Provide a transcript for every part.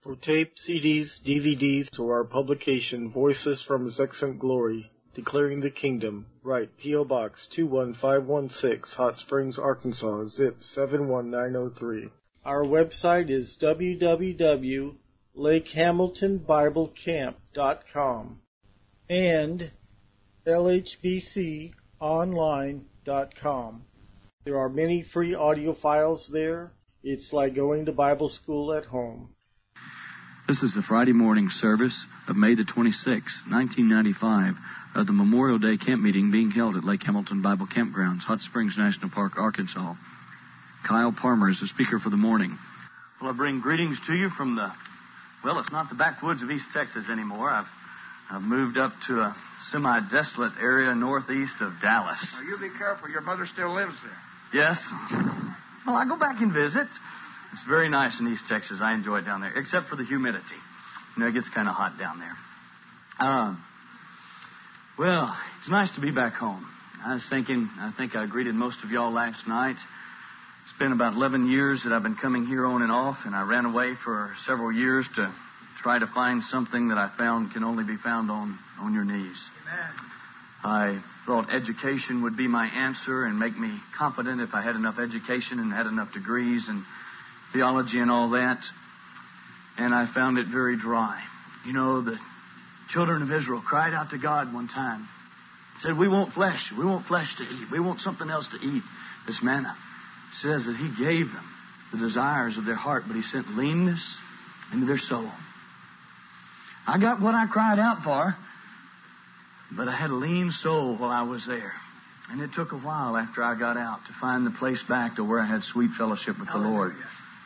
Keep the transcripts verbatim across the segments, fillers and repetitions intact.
For tape, C Ds, D V Ds, to our publication, Voices from His Excellent Glory, Declaring the Kingdom, write P O Box two one five one six, Hot Springs, Arkansas, zip seven one nine zero three. Our website is w w w dot lake hamilton bible camp dot com and l h b c online dot com. There are many free audio files there. It's like going to Bible school at home. This is the Friday morning service of May the twenty-sixth, nineteen ninety-five, of the Memorial Day camp meeting being held at Lake Hamilton Bible Campgrounds, Hot Springs National Park, Arkansas. Kyle Parmer is the speaker for the morning. Well, I bring greetings to you from the, well, it's not the backwoods of East Texas anymore. I've, I've moved up to a semi-desolate area northeast of Dallas. Now, you be careful. Your mother still lives there. Yes. Well, I go back and visit. It's very nice in East Texas. I enjoy it down there, except for the humidity. You know, it gets kind of hot down there. Um, well, it's nice to be back home. I was thinking, I think I greeted most of y'all last night. It's been about eleven years that I've been coming here on and off, and I ran away for several years to try to find something that I found can only be found on, on your knees. Amen. I thought education would be my answer and make me confident if I had enough education and had enough degrees and theology and all that. And I found it very dry. You know, the children of Israel cried out to God one time. Said, we want flesh. We want flesh to eat. We want something else to eat. This manna. It says that He gave them the desires of their heart, but He sent leanness into their soul. I got what I cried out for, but I had a lean soul while I was there. And it took a while after I got out to find the place back to where I had sweet fellowship with the Lord.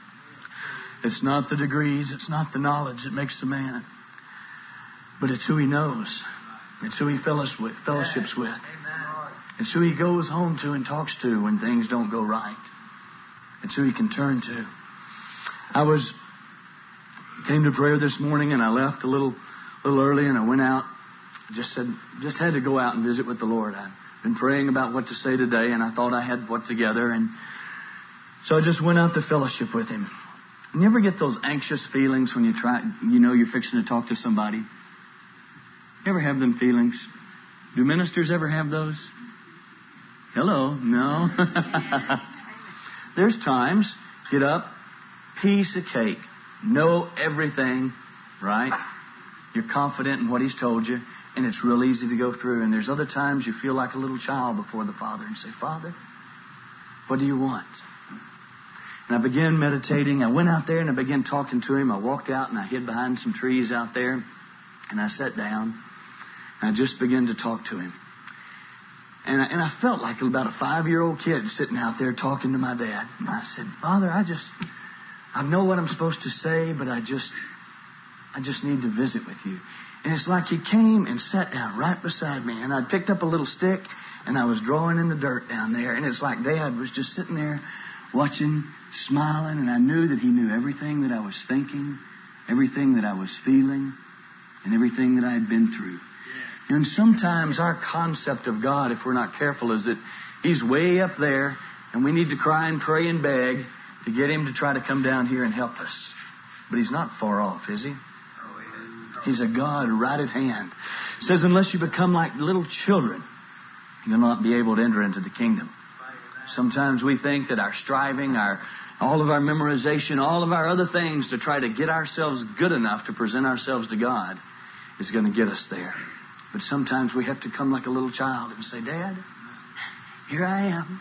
It's not the degrees, it's not the knowledge that makes the man, but it's who he knows. It's who he with, fellowships with. It's who he goes home to and talks to when things don't go right. It's who he can turn to. I was came to prayer this morning and I left a little little early and I went out. Just said, just had to go out and visit with the Lord. I've been praying about what to say today, and I thought I had what together, and so I just went out to fellowship with Him. You ever get those anxious feelings when you try, you know, you're fixing to talk to somebody? You ever have them feelings? Do ministers ever have those? Hello, no. There's times, get up, piece of cake, know everything, right? You're confident in what He's told you. And it's real easy to go through. And there's other times you feel like a little child before the Father and say, Father, what do you want? And I began meditating. I went out there and I began talking to Him. I walked out and I hid behind some trees out there. And I sat down. And I just began to talk to Him. And I, and I felt like about a five-year-old kid sitting out there talking to my dad. And I said, Father, I just, I know what I'm supposed to say, but I just, I just need to visit with you. And it's like He came and sat down right beside me. And I'd picked up a little stick and I was drawing in the dirt down there. And it's like Dad was just sitting there watching, smiling. And I knew that He knew everything that I was thinking, everything that I was feeling, and everything that I had been through. Yeah. And sometimes our concept of God, if we're not careful, is that He's way up there and we need to cry and pray and beg to get Him to try to come down here and help us. But He's not far off, is He? He's a God right at hand. It says, unless you become like little children, you'll not be able to enter into the kingdom. Sometimes we think that our striving, our all of our memorization, all of our other things to try to get ourselves good enough to present ourselves to God is going to get us there. But sometimes we have to come like a little child and say, Dad, here I am.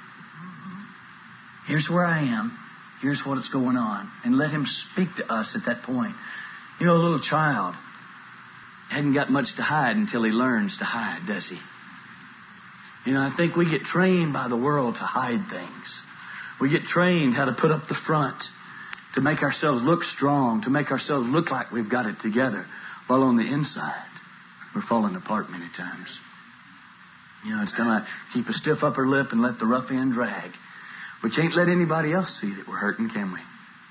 Here's where I am. Here's what's going on. And let Him speak to us at that point. You know, a little child hadn't got much to hide until he learns to hide, does he? You know, I think we get trained by the world to hide things. We get trained how to put up the front, to make ourselves look strong, to make ourselves look like we've got it together, while on the inside, we're falling apart many times. You know, it's kind of like keep a stiff upper lip and let the rough end drag. We can't let anybody else see that we're hurting, can we?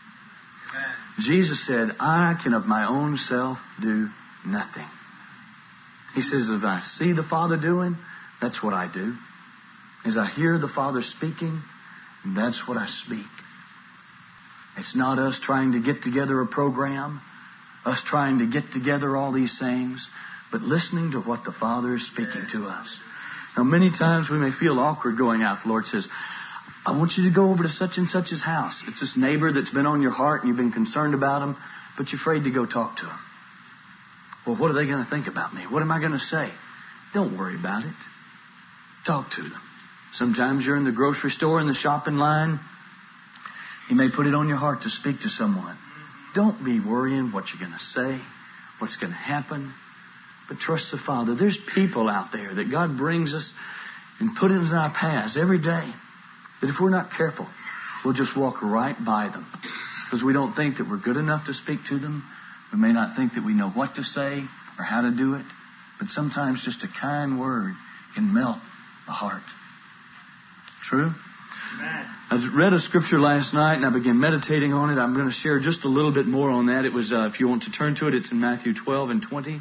Jesus said, I can of my own self do nothing. He says, if I see the Father doing, that's what I do. As I hear the Father speaking, that's what I speak. It's not us trying to get together a program us trying to get together all these things, but listening to what the Father is speaking to us. Now, many times we may feel awkward going out. The Lord says, I want you to go over to such and such's house. It's this neighbor that's been on your heart and you've been concerned about him, but you're afraid to go talk to him. Well, what are they going to think about me? What am I going to say? Don't worry about it. Talk to them. Sometimes you're in the grocery store, in the shopping line. You may put it on your heart to speak to someone. Don't be worrying what you're going to say, what's going to happen, but trust the Father. There's people out there that God brings us and put in our paths every day that if we're not careful, we'll just walk right by them because we don't think that we're good enough to speak to them. We may not think that we know what to say or how to do it, but sometimes just a kind word can melt the heart. True? Amen. I read a scripture last night and I began meditating on it. I'm going to share just a little bit more on that. It was, uh, if you want to turn to it, it's in Matthew twelve and twenty.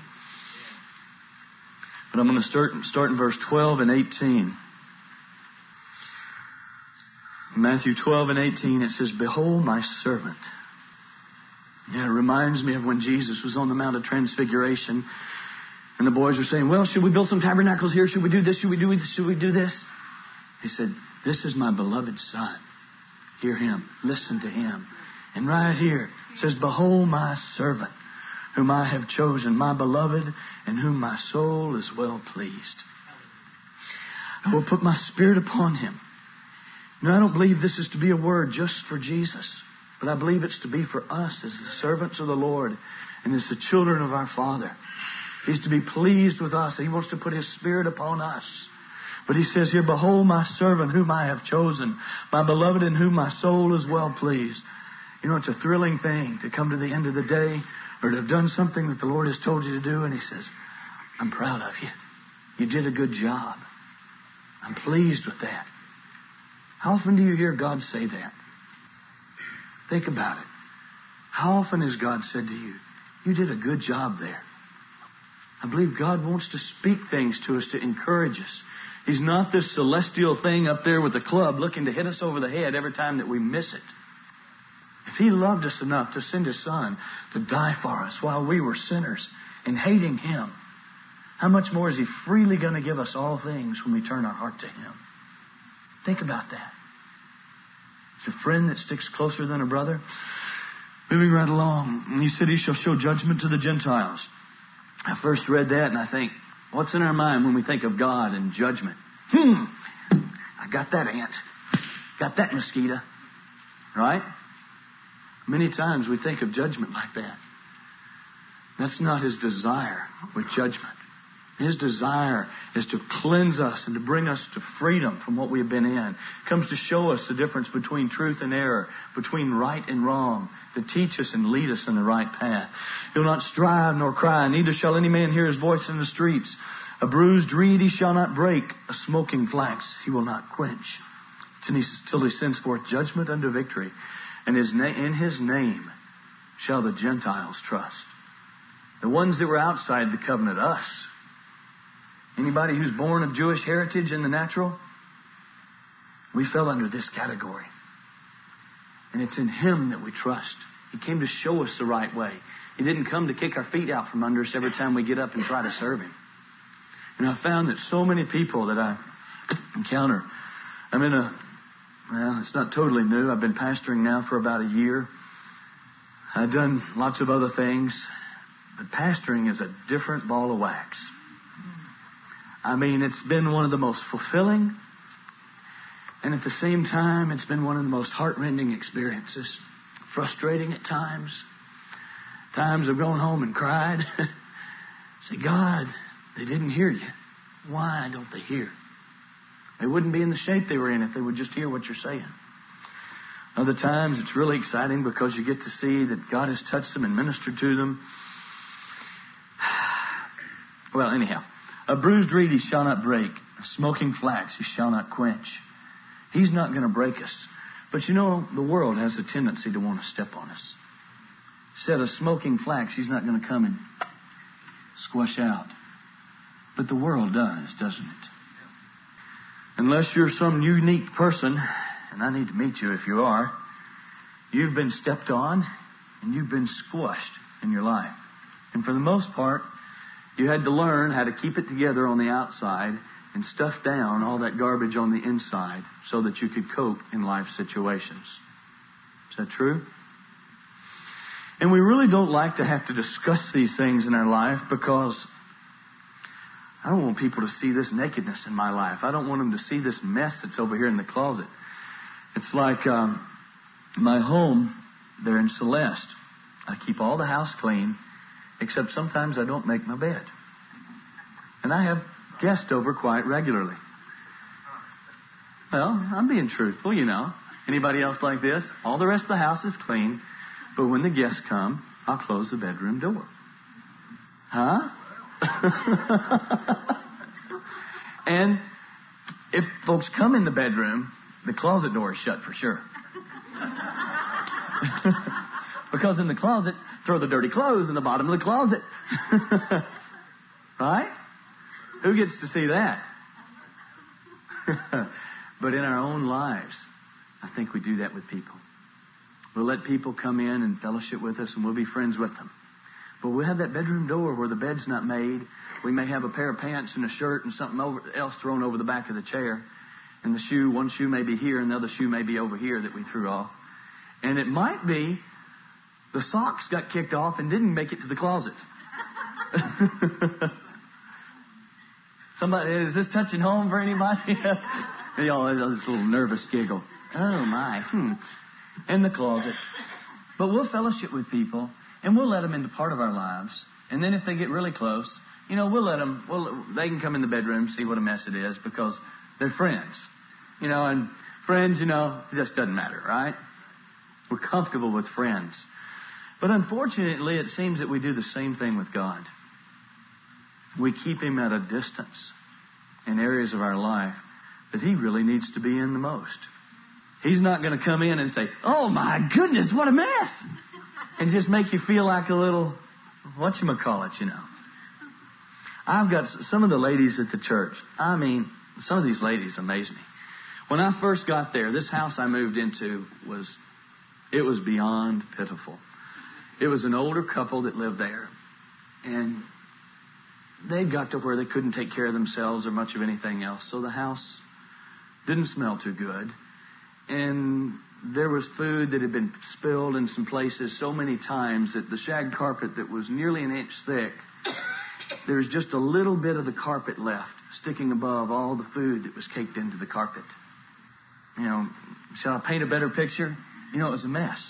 But I'm going to start, start in verse twelve and eighteen. In Matthew twelve and eighteen, it says, Behold my servant. Yeah, it reminds me of when Jesus was on the Mount of Transfiguration and the boys were saying, well, should we build some tabernacles here? Should we do this? Should we do this? Should we do this? He said, this is my beloved Son. Hear him. Listen to him. And right here it says, Behold my servant, whom I have chosen, my beloved, and whom my soul is well pleased. I will put my Spirit upon him. Now, I don't believe this is to be a word just for Jesus, but I believe it's to be for us as the servants of the Lord and as the children of our Father. He's to be pleased with us. He wants to put His Spirit upon us. But He says here, Behold my servant whom I have chosen, my beloved in whom my soul is well pleased. You know, it's a thrilling thing to come to the end of the day or to have done something that the Lord has told you to do, and He says, I'm proud of you. You did a good job. I'm pleased with that. How often do you hear God say that? Think about it. How often has God said to you, you did a good job there? I believe God wants to speak things to us to encourage us. He's not this celestial thing up there with a club looking to hit us over the head every time that we miss it. If He loved us enough to send His Son to die for us while we were sinners and hating Him, how much more is He freely going to give us all things when we turn our heart to Him? Think about that. It's a friend that sticks closer than a brother. Moving right along, and He said He shall show judgment to the Gentiles. I first read that and I think, what's in our mind when we think of God and judgment? Hmm, I got that ant. Got that mosquito. Right? Many times we think of judgment like that. That's not His desire with judgment. His desire is to cleanse us and to bring us to freedom from what we have been in. It comes to show us the difference between truth and error, between right and wrong, to teach us and lead us in the right path. He'll not strive nor cry, neither shall any man hear his voice in the streets. A bruised reed he shall not break, a smoking flax he will not quench, till he sends forth judgment unto victory. And his na- in his name shall the Gentiles trust. The ones that were outside the covenant, us. Anybody who's born of Jewish heritage in the natural, we fell under this category. And it's in Him that we trust. He came to show us the right way. He didn't come to kick our feet out from under us every time we get up and try to serve Him. And I found that so many people that I encounter, I'm in a, well, it's not totally new. I've been pastoring now for about a year. I've done lots of other things. But pastoring is a different ball of wax. I mean, it's been one of the most fulfilling, and at the same time, it's been one of the most heart-rending experiences. Frustrating at times. Times I've gone home and cried. Say, God, they didn't hear you. Why don't they hear? They wouldn't be in the shape they were in if they would just hear what you're saying. Other times, it's really exciting because you get to see that God has touched them and ministered to them. Well, anyhow. A bruised reed he shall not break. A smoking flax he shall not quench. He's not going to break us. But you know, the world has a tendency to want to step on us. Instead of smoking flax, He's not going to come and squash out. But the world does, doesn't it? Unless you're some unique person, and I need to meet you if you are, you've been stepped on and you've been squashed in your life. And for the most part, you had to learn how to keep it together on the outside and stuff down all that garbage on the inside so that you could cope in life situations. Is that true? And we really don't like to have to discuss these things in our life because I don't want people to see this nakedness in my life. I don't want them to see this mess that's over here in the closet. It's like um, my home there in Celeste. I keep all the house clean, except sometimes I don't make my bed. And I have guests over quite regularly. Well, I'm being truthful, you know. Anybody else like this? All the rest of the house is clean, but when the guests come, I'll close the bedroom door. Huh? And if folks come in the bedroom, the closet door is shut for sure. Because in the closet, throw the dirty clothes in the bottom of the closet. Right? Who gets to see that? But in our own lives, I think we do that with people. We'll let people come in and fellowship with us, and we'll be friends with them. But we'll have that bedroom door where the bed's not made. We may have a pair of pants and a shirt and something over, else thrown over the back of the chair. And the shoe, one shoe may be here and the other shoe may be over here that we threw off. And it might be the socks got kicked off and didn't make it to the closet. Somebody, is this touching home for anybody? Y'all, this little nervous giggle. Oh, my. Hmm. In the closet. But we'll fellowship with people, and we'll let them into part of our lives. And then if they get really close, you know, we'll let them, we'll, they can come in the bedroom, see what a mess it is, because they're friends. You know, and friends, you know, it just doesn't matter, right? We're comfortable with friends. But unfortunately, it seems that we do the same thing with God. We keep Him at a distance in areas of our life that He really needs to be in the most. He's not going to come in and say, oh my goodness, what a mess! And just make you feel like a little, whatchamacallit, you know. I've got some of the ladies at the church. I mean, some of these ladies amaze me. When I first got there, this house I moved into was, it was beyond pitiful. It was an older couple that lived there. And they'd got to where they couldn't take care of themselves or much of anything else. So the house didn't smell too good. And there was food that had been spilled in some places so many times that the shag carpet that was nearly an inch thick, there was just a little bit of the carpet left sticking above all the food that was caked into the carpet. You know, shall I paint a better picture? You know, it was a mess.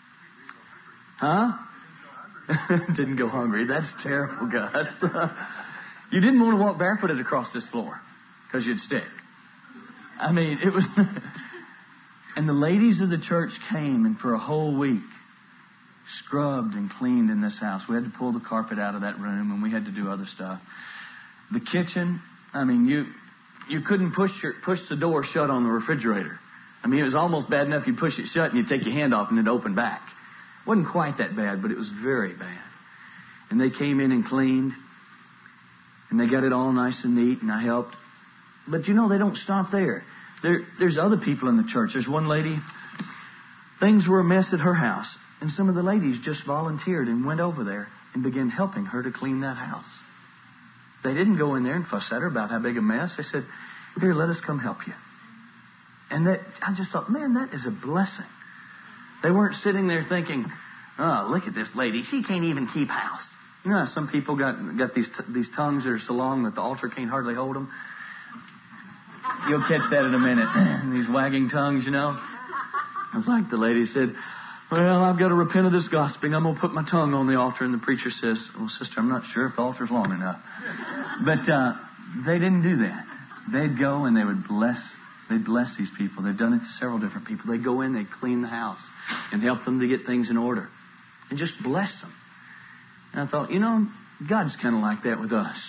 Huh? Didn't go hungry. That's terrible, guys. You didn't want to walk barefooted across this floor because you'd stick. I mean, it was... And the ladies of the church came and for a whole week scrubbed and cleaned in this house. We had to pull the carpet out of that room and we had to do other stuff. The kitchen, I mean, you you couldn't push your, push the door shut on the refrigerator. I mean, it was almost bad enough you push it shut and you take your hand off and it opened back. It wasn't quite that bad, but it was very bad. And they came in and cleaned and they got it all nice and neat and I helped. But you know, they don't stop there. There, there's other people in the church. There's one lady, things were a mess at her house. And some of the ladies just volunteered and went over there and began helping her to clean that house. They didn't go in there and fuss at her about how big a mess. They said, here, let us come help you. And that, I just thought, man, that is a blessing. They weren't sitting there thinking, oh, look at this lady. She can't even keep house. You know, some people got, got these, these tongues that are so long that the altar can't hardly hold them. You'll catch that in a minute. These wagging tongues, you know. It's like the lady said, well, I've got to repent of this gossiping. I'm going to put my tongue on the altar. And the preacher says, well, sister, I'm not sure if the altar's long enough. But uh, they didn't do that. They'd go and they would bless. They'd bless these people. They've done it to several different people. They'd go in, they'd clean the house and help them to get things in order. And just bless them. And I thought, you know, God's kind of like that with us.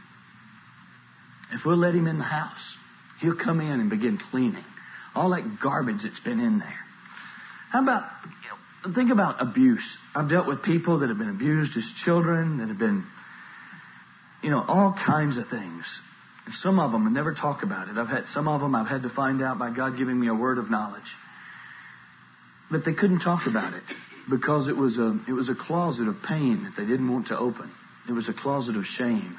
If we'll let Him in the house, He'll come in and begin cleaning all that garbage that's been in there. How about, you know, think about abuse. I've dealt with people that have been abused as children, that have been, you know, all kinds of things. And some of them I never talk about it. I've had some of them I've had to find out by God giving me a word of knowledge. But they couldn't talk about it. because it was a it was a closet of pain that they didn't want to open. It was a closet of shame.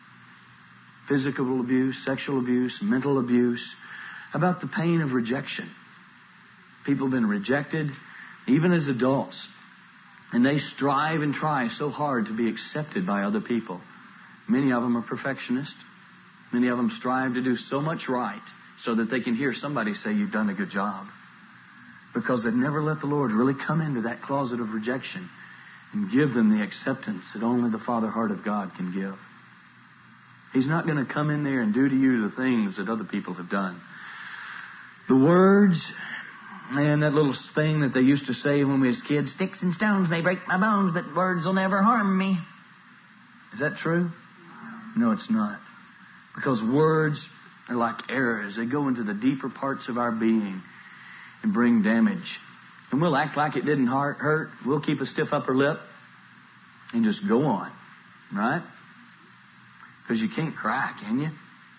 Physical abuse, sexual abuse, mental abuse. How about the pain of rejection? People have been rejected, even as adults. And they strive and try so hard to be accepted by other people. Many of them are perfectionists. Many of them strive to do so much right so that they can hear somebody say, you've done a good job. Because they've never let the Lord really come into that closet of rejection and give them the acceptance that only the Father heart of God can give. He's not going to come in there and do to you the things that other people have done. The words and that little thing that they used to say when we was kids, sticks and stones may break my bones, but words will never harm me. Is that true? No, it's not. Because words are like arrows. They go into the deeper parts of our being and bring damage. And we'll act like it didn't hurt. We'll keep a stiff upper lip and just go on. Right? Because you can't cry, can you?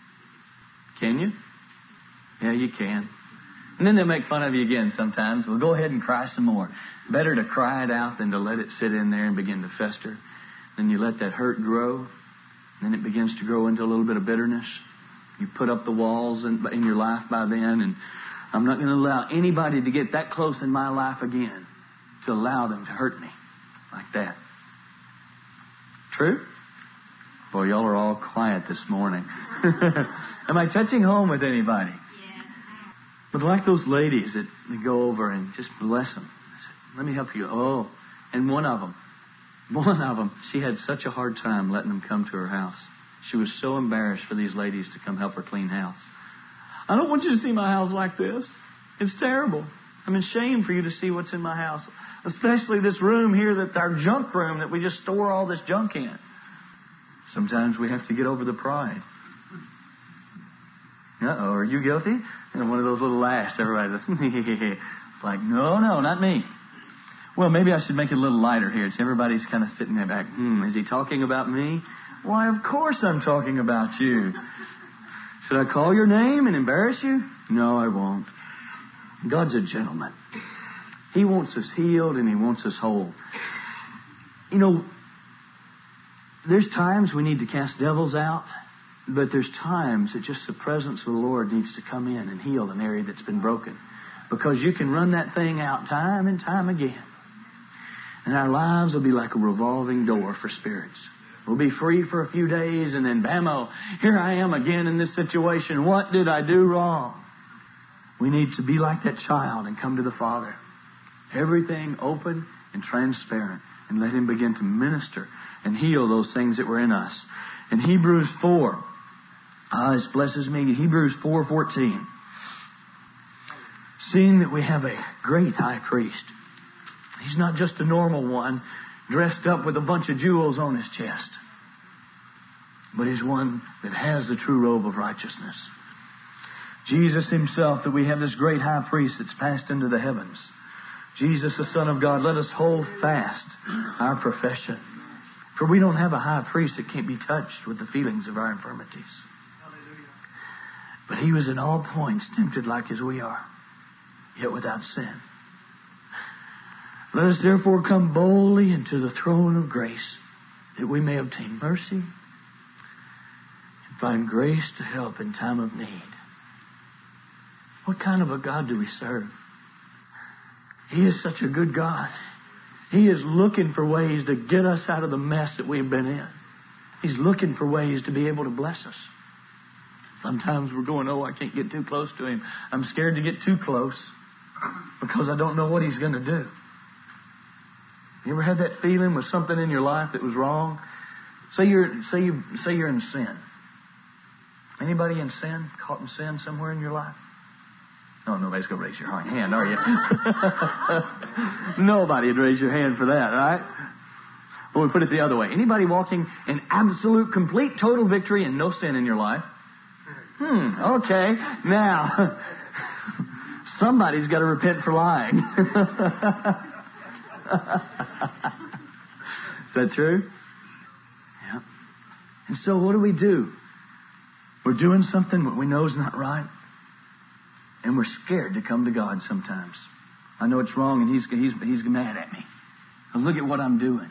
Can you? Yeah, you can. And then they'll make fun of you again sometimes. Well, go ahead and cry some more. Better to cry it out than to let it sit in there and begin to fester. Then you let that hurt grow. Then it begins to grow into a little bit of bitterness. You put up the walls in, in your life by then. And I'm not going to allow anybody to get that close in my life again to allow them to hurt me like that. True? Boy, y'all are all quiet this morning. Am I touching home with anybody? Yeah. But like those ladies that go over and just bless them. I said, let me help you. Oh, and one of them, one of them, she had such a hard time letting them come to her house. She was so embarrassed for these ladies to come help her clean house. I don't want you to see my house like this. It's terrible. I'm ashamed for you to see what's in my house. Especially this room here, that our junk room that we just store all this junk in. Sometimes we have to get over the pride. Uh-oh, are you guilty? And one of those little laughs, everybody's like, no, no, not me. Well, maybe I should make it a little lighter here. It's everybody's kind of sitting there back, hmm, is he talking about me? Why, of course I'm talking about you. Should I call your name and embarrass you? No, I won't. God's a gentleman. He wants us healed and He wants us whole. You know, there's times we need to cast devils out, but there's times that just the presence of the Lord needs to come in and heal an area that's been broken. Because you can run that thing out time and time again. And our lives will be like a revolving door for spirits. We'll be free for a few days and then bam-o, here I am again in this situation. What did I do wrong? We need to be like that child and come to the Father. Everything open and transparent. And let Him begin to minister and heal those things that were in us. In Hebrews four, ah, this blesses me. Hebrews four fourteen. Seeing that we have a great high priest. He's not just a normal one dressed up with a bunch of jewels on his chest. But He's one that has the true robe of righteousness. Jesus Himself, that we have this great high priest that's passed into the heavens. Jesus, the Son of God, let us hold fast our profession. For we don't have a high priest that can't be touched with the feelings of our infirmities. But He was in all points tempted like as we are, yet without sin. Let us therefore come boldly into the throne of grace, that we may obtain mercy and find grace to help in time of need. What kind of a God do we serve? He is such a good God. He is looking for ways to get us out of the mess that we've been in. He's looking for ways to be able to bless us. Sometimes we're going, oh, I can't get too close to Him. I'm scared to get too close because I don't know what He's going to do. You ever had that feeling with something in your life that was wrong? Say you're, say you, say you're in sin. Anybody in sin? Caught in sin somewhere in your life? Oh, nobody's going to raise your hand, are you? Nobody would raise your hand for that, right? Well, we put it the other way. Anybody walking in absolute, complete, total victory and no sin in your life? Hmm, okay. Now, somebody's got to repent for lying. Is that true? Yeah. And so what do we do? We're doing something that we know is not right. And we're scared to come to God sometimes. I know it's wrong and he's, he's, he's mad at me. But look at what I'm doing.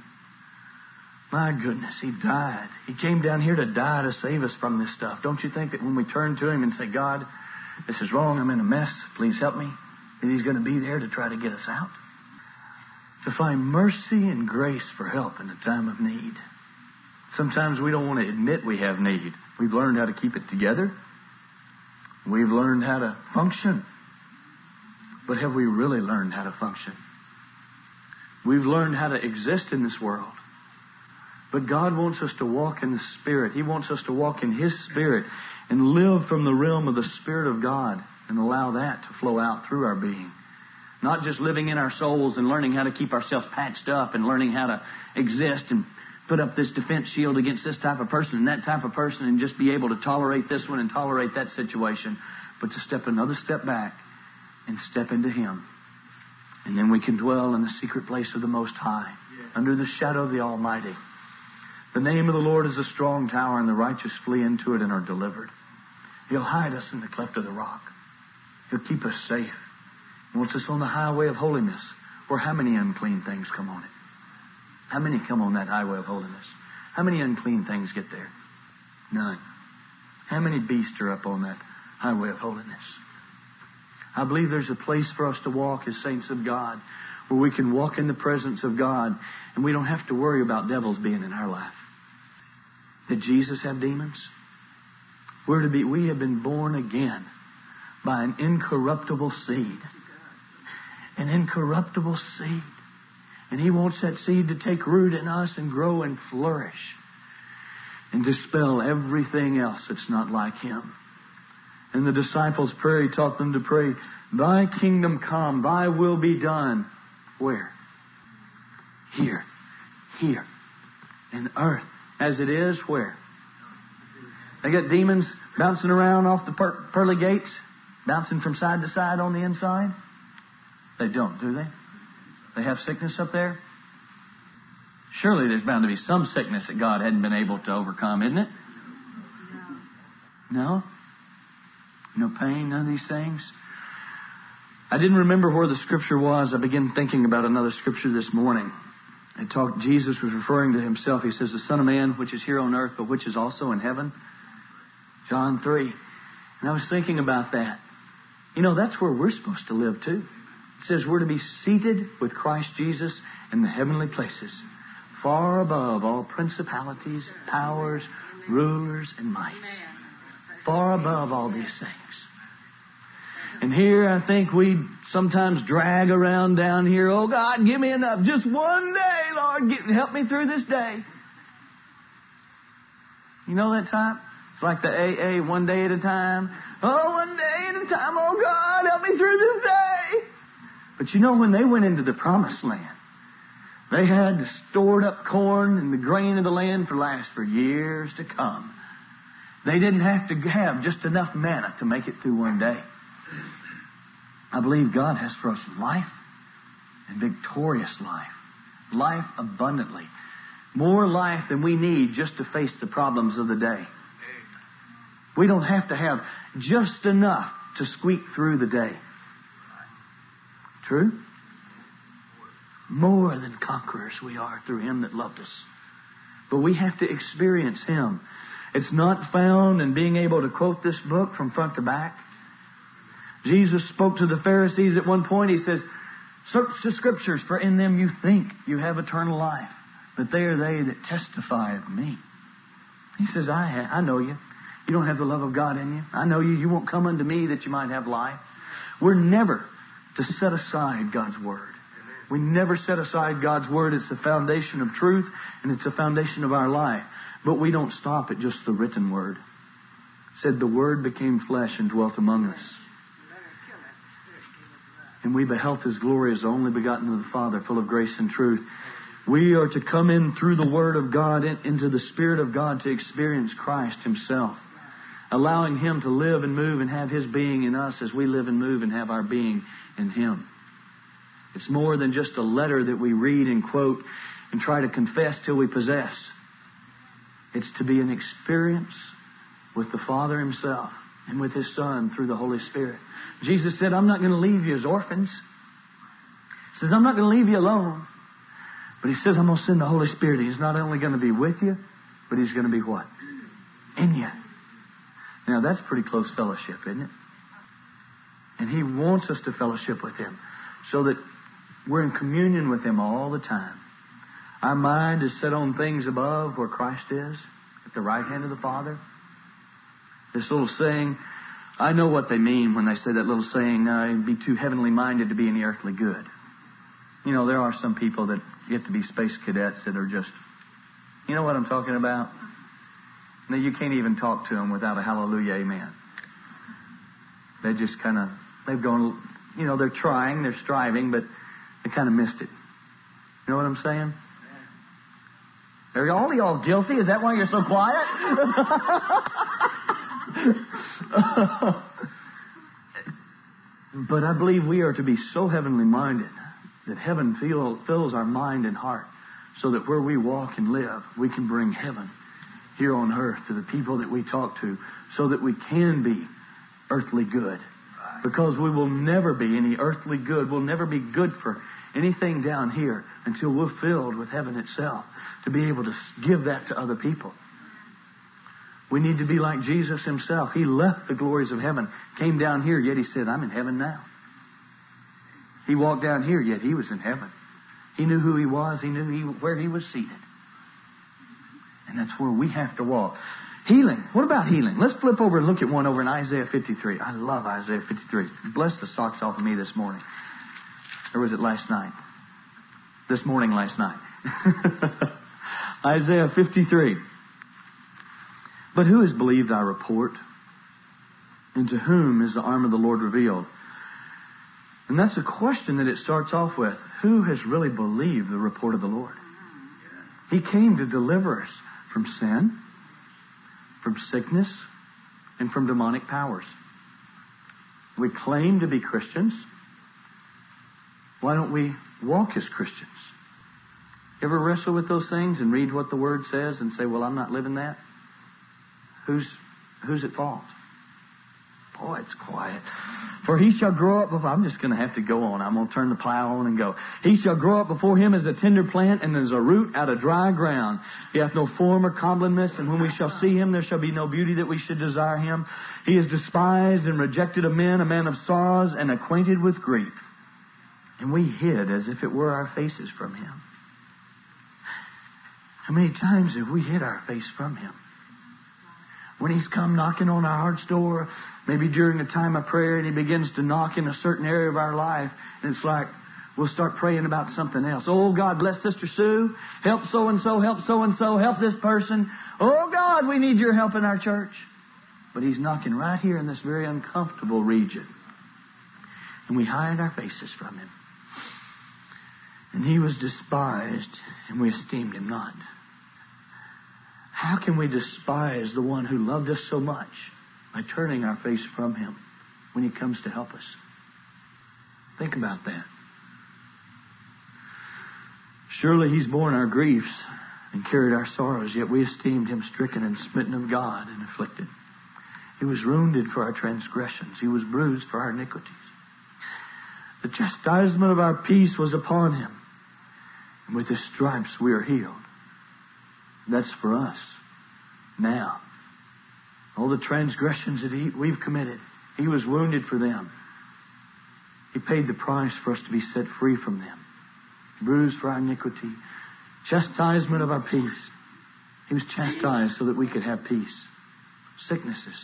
My goodness, He died. He came down here to die to save us from this stuff. Don't you think that when we turn to Him and say, God, this is wrong, I'm in a mess, please help me, that He's going to be there to try to get us out? To find mercy and grace for help in a time of need. Sometimes we don't want to admit we have need. We've learned how to keep it together. We've learned how to function. But have we really learned how to function? We've learned how to exist in this world. But God wants us to walk in the Spirit. He wants us to walk in His Spirit and live from the realm of the Spirit of God and allow that to flow out through our being. Not just living in our souls and learning how to keep ourselves patched up and learning how to exist and put up this defense shield against this type of person and that type of person and just be able to tolerate this one and tolerate that situation, but to step another step back and step into Him. And then we can dwell in the secret place of the Most High, under the shadow of the Almighty. The name of the Lord is a strong tower, and the righteous flee into it and are delivered. He'll hide us in the cleft of the rock. He'll keep us safe. He wants us on the highway of holiness, where how many unclean things come on it? How many come on that highway of holiness? How many unclean things get there? None. How many beasts are up on that highway of holiness? I believe there's a place for us to walk as saints of God, where we can walk in the presence of God, and we don't have to worry about devils being in our life. Did Jesus have demons? We're to be, we have been born again by an incorruptible seed. An incorruptible seed. And He wants that seed to take root in us and grow and flourish and dispel everything else that's not like Him. And the disciples' prayer, He taught them to pray, Thy kingdom come, Thy will be done. Where? Here. Here. In earth. As it is, where? They got demons bouncing around off the per- pearly gates, bouncing from side to side on the inside? They don't, do they? They have sickness up there? Surely there's bound to be some sickness that God hadn't been able to overcome, isn't it? No? No pain, none of these things? I didn't remember where the scripture was. I began thinking about another scripture this morning. I talked, Jesus was referring to Himself. He says, the Son of Man, which is here on earth, but which is also in heaven. John three. And I was thinking about that. You know, that's where we're supposed to live too. It says we're to be seated with Christ Jesus in the heavenly places, far above all principalities, powers, rulers, and mights. Far above all these things. And here I think we sometimes drag around down here. Oh God, give me enough. Just one day, Lord. Get, help me through this day. You know that type? It's like the A A, one day at a time. Oh, one day at a time. Oh God, help me through this day. But you know, when they went into the promised land, they had the stored up corn and the grain of the land for last for years to come. They didn't have to have just enough manna to make it through one day. I believe God has for us life and victorious life. Life abundantly. More life than we need just to face the problems of the day. We don't have to have just enough to squeak through the day. True? More than conquerors we are through Him that loved us. But we have to experience Him. It's not found in being able to quote this book from front to back. Jesus spoke to the Pharisees at one point. He says, search the Scriptures, for in them you think you have eternal life. But they are they that testify of me. He says, I, ha- I know you. You don't have the love of God in you. I know you. You won't come unto me that you might have life. We're never to set aside God's Word. We never set aside God's Word. It's the foundation of truth, and it's the foundation of our life. But we don't stop at just the written Word. It said the Word became flesh and dwelt among us. And we beheld His glory as the only begotten of the Father, full of grace and truth. We are to come in through the Word of God, into the Spirit of God, to experience Christ Himself. Allowing Him to live and move and have His being in us as we live and move and have our being in Him. It's more than just a letter that we read and quote and try to confess till we possess. It's to be an experience with the Father Himself and with His Son through the Holy Spirit. Jesus said, I'm not going to leave you as orphans. He says, I'm not going to leave you alone. But He says, I'm going to send the Holy Spirit. He's not only going to be with you, but He's going to be what? In you. Now, that's pretty close fellowship, isn't it? And He wants us to fellowship with Him so that we're in communion with Him all the time. Our mind is set on things above where Christ is, at the right hand of the Father. This little saying, I know what they mean when they say that little saying, uh, be too heavenly minded to be any earthly good. You know, there are some people that get to be space cadets that are just, you know what I'm talking about? Now, you can't even talk to them without a hallelujah, amen. They just kind of, they've gone, you know, they're trying, they're striving, but they kind of missed it. You know what I'm saying? Are all of y'all guilty? Is that why you're so quiet? But I believe we are to be so heavenly minded that heaven feel, fills our mind and heart so that where we walk and live, we can bring heaven here on earth to the people that we talk to so that we can be earthly good. Because we will never be any earthly good. We'll never be good for anything down here until we're filled with heaven itself to be able to give that to other people. We need to be like Jesus Himself. He left the glories of heaven, came down here, yet He said, I'm in heaven now. He walked down here, yet He was in heaven. He knew who He was. He knew he, where He was seated. And that's where we have to walk. Healing. What about healing? Let's flip over and look at one over in Isaiah fifty-three. I love Isaiah fifty-three. Bless the socks off of me this morning. Or was it last night? This morning, last night. Isaiah fifty-three. But who has believed our report? And to whom is the arm of the Lord revealed? And that's a question that it starts off with. Who has really believed the report of the Lord? He came to deliver us from sin, from sickness, and from demonic powers. We claim to be Christians. Why don't we walk as Christians? You ever wrestle with those things and read what the Word says and say, well, I'm not living that? Who's, who's at fault? Boy, it's quiet. For he shall grow up before... I'm just going to have to go on. I'm going to turn the plow on and go. He shall grow up before him as a tender plant and as a root out of dry ground. He hath no form or comeliness, and when we shall see him, there shall be no beauty that we should desire him. He is despised and rejected of men, a man of sorrows and acquainted with grief. And we hid as if it were our faces from him. How many times have we hid our face from him? When he's come knocking on our heart's door, maybe during a time of prayer, and he begins to knock in a certain area of our life, and it's like we'll start praying about something else. Oh, God, bless Sister Sue. Help so-and-so, help so-and-so, help this person. Oh, God, we need your help in our church. But he's knocking right here in this very uncomfortable region. And we hide our faces from him. And he was despised, and we esteemed him not. How can we despise the one who loved us so much by turning our face from him when he comes to help us? Think about that. Surely he's borne our griefs and carried our sorrows, yet we esteemed him stricken and smitten of God and afflicted. He was wounded for our transgressions. He was bruised for our iniquities. The chastisement of our peace was upon him, and with his stripes we are healed. That's for us now. All the transgressions that he, we've committed, he was wounded for them. He paid the price for us to be set free from them. Bruised for our iniquity. Chastisement of our peace. He was chastised so that we could have peace. Sicknesses.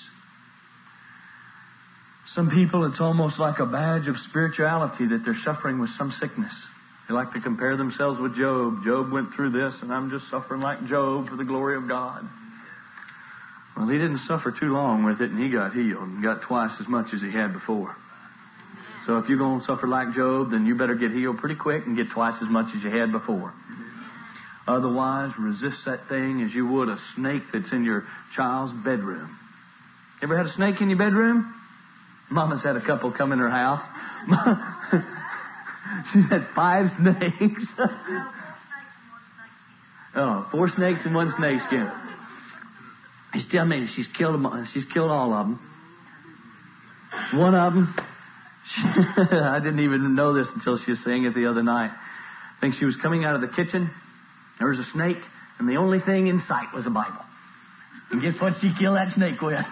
Some people, it's almost like a badge of spirituality that they're suffering with some sickness. They like to compare themselves with Job. Job went through this, and I'm just suffering like Job for the glory of God. Well, he didn't suffer too long with it, and he got healed and got twice as much as he had before. So if you're going to suffer like Job, then you better get healed pretty quick and get twice as much as you had before. Otherwise, resist that thing as you would a snake that's in your child's bedroom. Ever had a snake in your bedroom? Mama's had a couple come in her house. She's had five snakes. Oh, four snakes and one snake skin. She's telling me she's killed them. She's killed all of them. One of them, she, I didn't even know this until she was saying it the other night. Thinks she was coming out of the kitchen. There was a snake, and the only thing in sight was a Bible. And guess what she killed that snake with?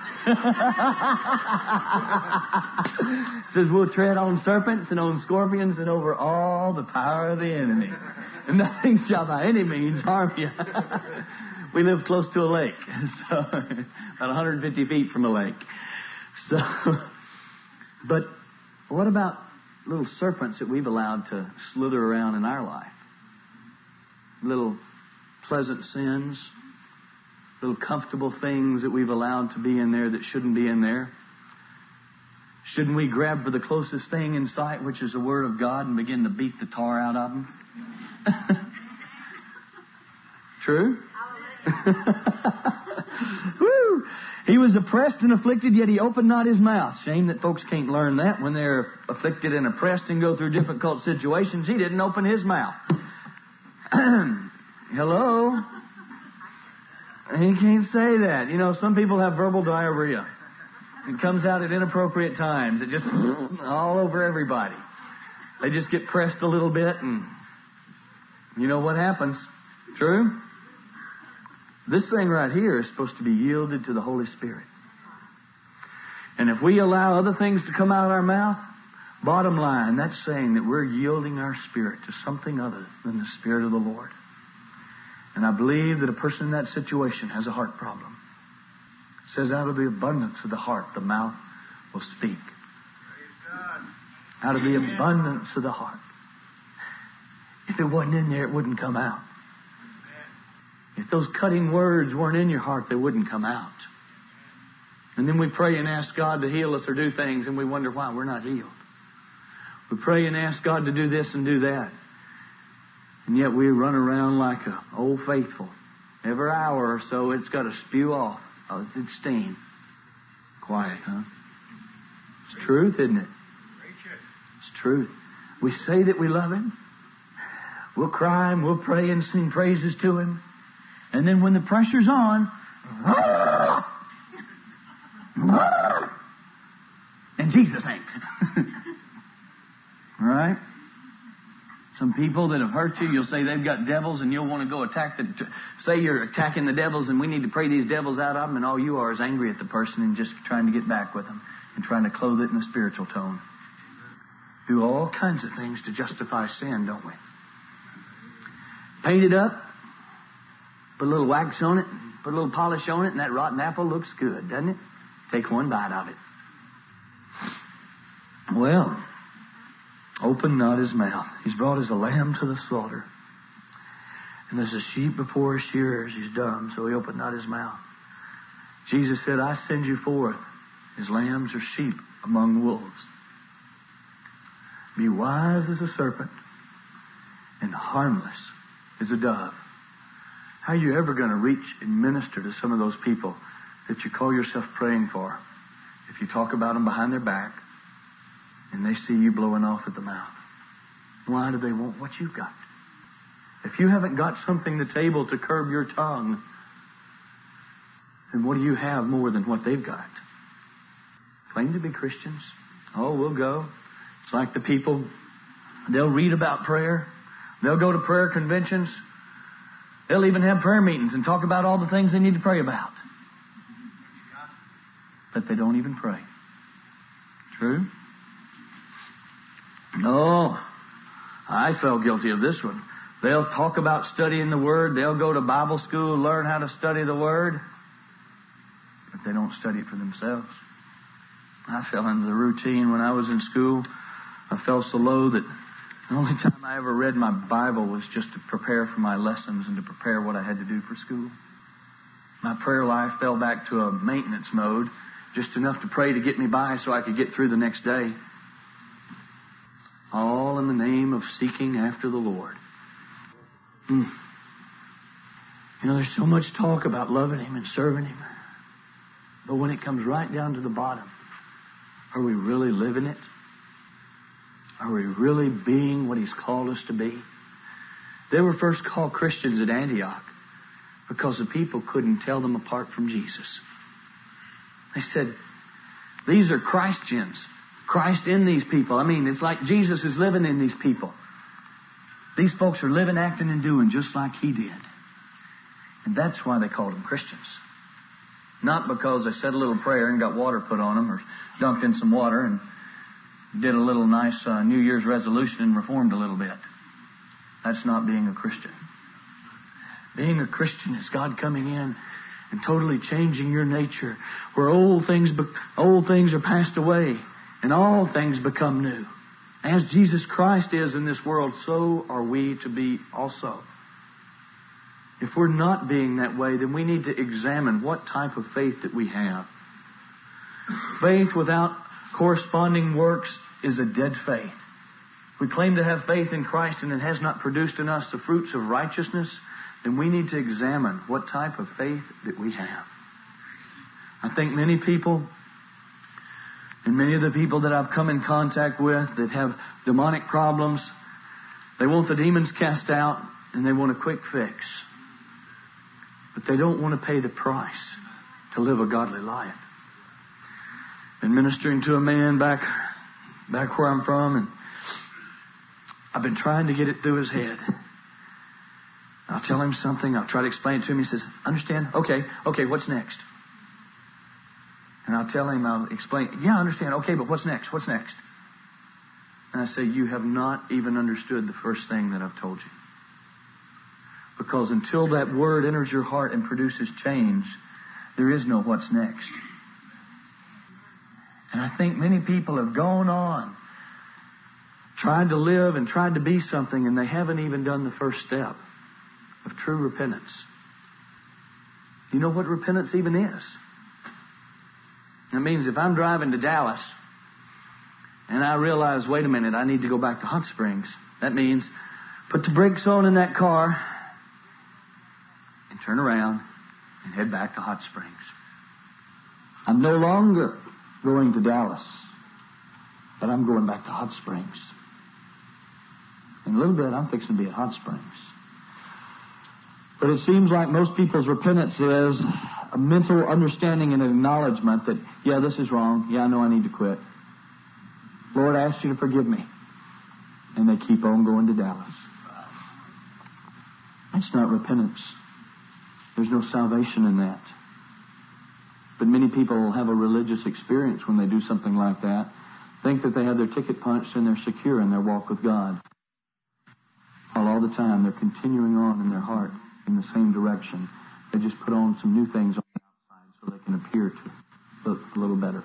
Says, we'll tread on serpents and on scorpions and over all the power of the enemy. And nothing shall by any means harm you. We live close to a lake, so about one hundred fifty feet from a lake. So, but what about little serpents that we've allowed to slither around in our life? Little pleasant sins, little comfortable things that we've allowed to be in there that shouldn't be in there. Shouldn't we grab for the closest thing in sight, which is the Word of God, and begin to beat the tar out of them? True? Woo! He was oppressed and afflicted, yet he opened not his mouth. Shame that folks can't learn that when they're afflicted and oppressed and go through difficult situations. He didn't open his mouth. Hello? He can't say that. You know, some people have verbal diarrhea. It comes out at inappropriate times. It just all over everybody. They just get pressed a little bit and you know what happens. True? This thing right here is supposed to be yielded to the Holy Spirit. And if we allow other things to come out of our mouth, bottom line, that's saying that we're yielding our spirit to something other than the Spirit of the Lord. And I believe that a person in that situation has a heart problem. It says, out of the abundance of the heart, the mouth will speak. Out of the abundance of the heart. If it wasn't in there, it wouldn't come out. If those cutting words weren't in your heart, they wouldn't come out. And then we pray and ask God to heal us or do things, and we wonder why we're not healed. We pray and ask God to do this and do that. And yet we run around like an old faithful. Every hour or so, it's got to spew off. Oh, it's steam. Quiet, huh? It's truth, isn't it? It's truth. We say that we love Him. We'll cry and we'll pray and sing praises to Him. And then when the pressure's on, and Jesus ain't. All right? Some people that have hurt you, you'll say they've got devils and you'll want to go attack the... Say you're attacking the devils and we need to pray these devils out of them, and all you are is angry at the person and just trying to get back with them and trying to clothe it in a spiritual tone. Do all kinds of things to justify sin, don't we? Paint it up, put a little wax on it, put a little polish on it, and that rotten apple looks good, doesn't it? Take one bite of it. Well, open not his mouth. He's brought as a lamb to the slaughter. And as a sheep before his shearers, he's dumb, so he opened not his mouth. Jesus said, I send you forth as lambs or sheep among wolves. Be wise as a serpent and harmless as a dove. How are you ever going to reach and minister to some of those people that you call yourself praying for if you talk about them behind their back and they see you blowing off at the mouth? Why do they want what you've got? If you haven't got something that's able to curb your tongue, then what do you have more than what they've got? Claim to be Christians. Oh, we'll go. It's like the people, they'll read about prayer. They'll go to prayer conventions. They'll even have prayer meetings and talk about all the things they need to pray about. But they don't even pray. True? No. I fell guilty of this one. They'll talk about studying the Word. They'll go to Bible school, learn how to study the Word. But they don't study it for themselves. I fell into the routine when I was in school. I fell so low that the only time I ever read my Bible was just to prepare for my lessons and to prepare what I had to do for school. My prayer life fell back to a maintenance mode, just enough to pray to get me by so I could get through the next day. All in the name of seeking after the Lord. Mm. You know, there's so much talk about loving Him and serving Him. But when it comes right down to the bottom, are we really living it? Are we really being what He's called us to be? They were first called Christians at Antioch because the people couldn't tell them apart from Jesus. They said, these are Christians. Christ in these people. I mean, it's like Jesus is living in these people. These folks are living, acting, and doing just like he did. And that's why they called them Christians. Not because they said a little prayer and got water put on them or dunked in some water and did a little nice uh, New Year's resolution and reformed a little bit. That's not being a Christian. Being a Christian is God coming in and totally changing your nature, where old things be- old things are passed away and all things become new. As Jesus Christ is in this world, so are we to be also. If we're not being that way, then we need to examine what type of faith that we have. Faith without corresponding works is a dead faith. We claim to have faith in Christ and it has not produced in us the fruits of righteousness, then we need to examine what type of faith that we have. I think many people, and many of the people that I've come in contact with that have demonic problems, they want the demons cast out and they want a quick fix. But they don't want to pay the price to live a godly life. Been ministering to a man back, back where I'm from, and I've been trying to get it through his head. I'll tell him something. I'll try to explain it to him. He says, understand? Okay, okay, what's next? And I'll tell him, I'll explain, yeah, I understand. Okay, but what's next? What's next? And I say, you have not even understood the first thing that I've told you. Because until that word enters your heart and produces change, there is no what's next. And I think many people have gone on, tried to live and tried to be something, and they haven't even done the first step of true repentance. You know what repentance even is? That means if I'm driving to Dallas and I realize, wait a minute, I need to go back to Hot Springs, that means put the brakes on in that car and turn around and head back to Hot Springs. I'm no longer going to Dallas, but I'm going back to Hot Springs. In a little bit, I'm fixing to be at Hot Springs. But it seems like most people's repentance is a mental understanding and acknowledgement that, yeah, this is wrong. Yeah, I know I need to quit. Lord, I ask you to forgive me. And they keep on going to Dallas. That's not repentance. There's no salvation in that. But many people will have a religious experience when they do something like that, think that they have their ticket punched and they're secure in their walk with God. While all the time they're continuing on in their heart in the same direction. They just put on some new things on the outside so they can appear to look a little better.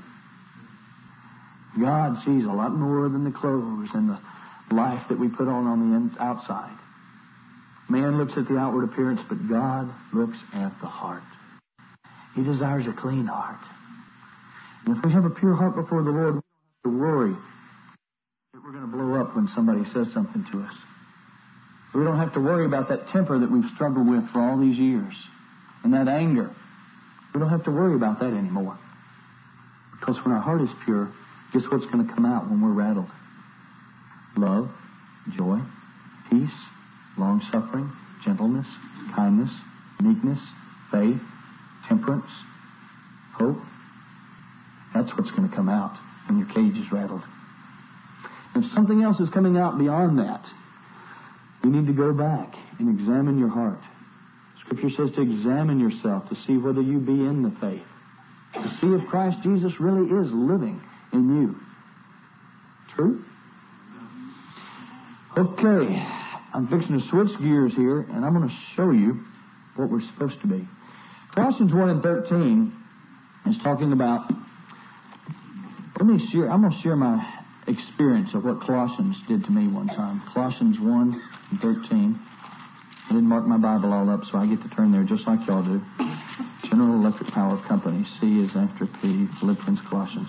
God sees a lot more than the clothes and the life that we put on on the outside. Man looks at the outward appearance, but God looks at the heart. He desires a clean heart. And if we have a pure heart before the Lord, we don't have to worry that we're going to blow up when somebody says something to us. We don't have to worry about that temper that we've struggled with for all these years and that anger. We don't have to worry about that anymore. Because when our heart is pure, guess what's going to come out when we're rattled? Love, joy, peace, long-suffering, gentleness, kindness, meekness, faith, temperance, hope. That's what's going to come out when your cage is rattled. If something else is coming out beyond that, you need to go back and examine your heart. Scripture says to examine yourself to see whether you be in the faith. To see if Christ Jesus really is living in you. True? Okay. I'm fixing to switch gears here, and I'm going to show you what we're supposed to be. Colossians one and thirteen is talking about, let me share, I'm going to share my experience of what Colossians did to me one time. Colossians one and thirteen. I didn't mark my Bible all up, so I get to turn there just like y'all do. General Electric Power Company. C is after P. Philippians, Colossians.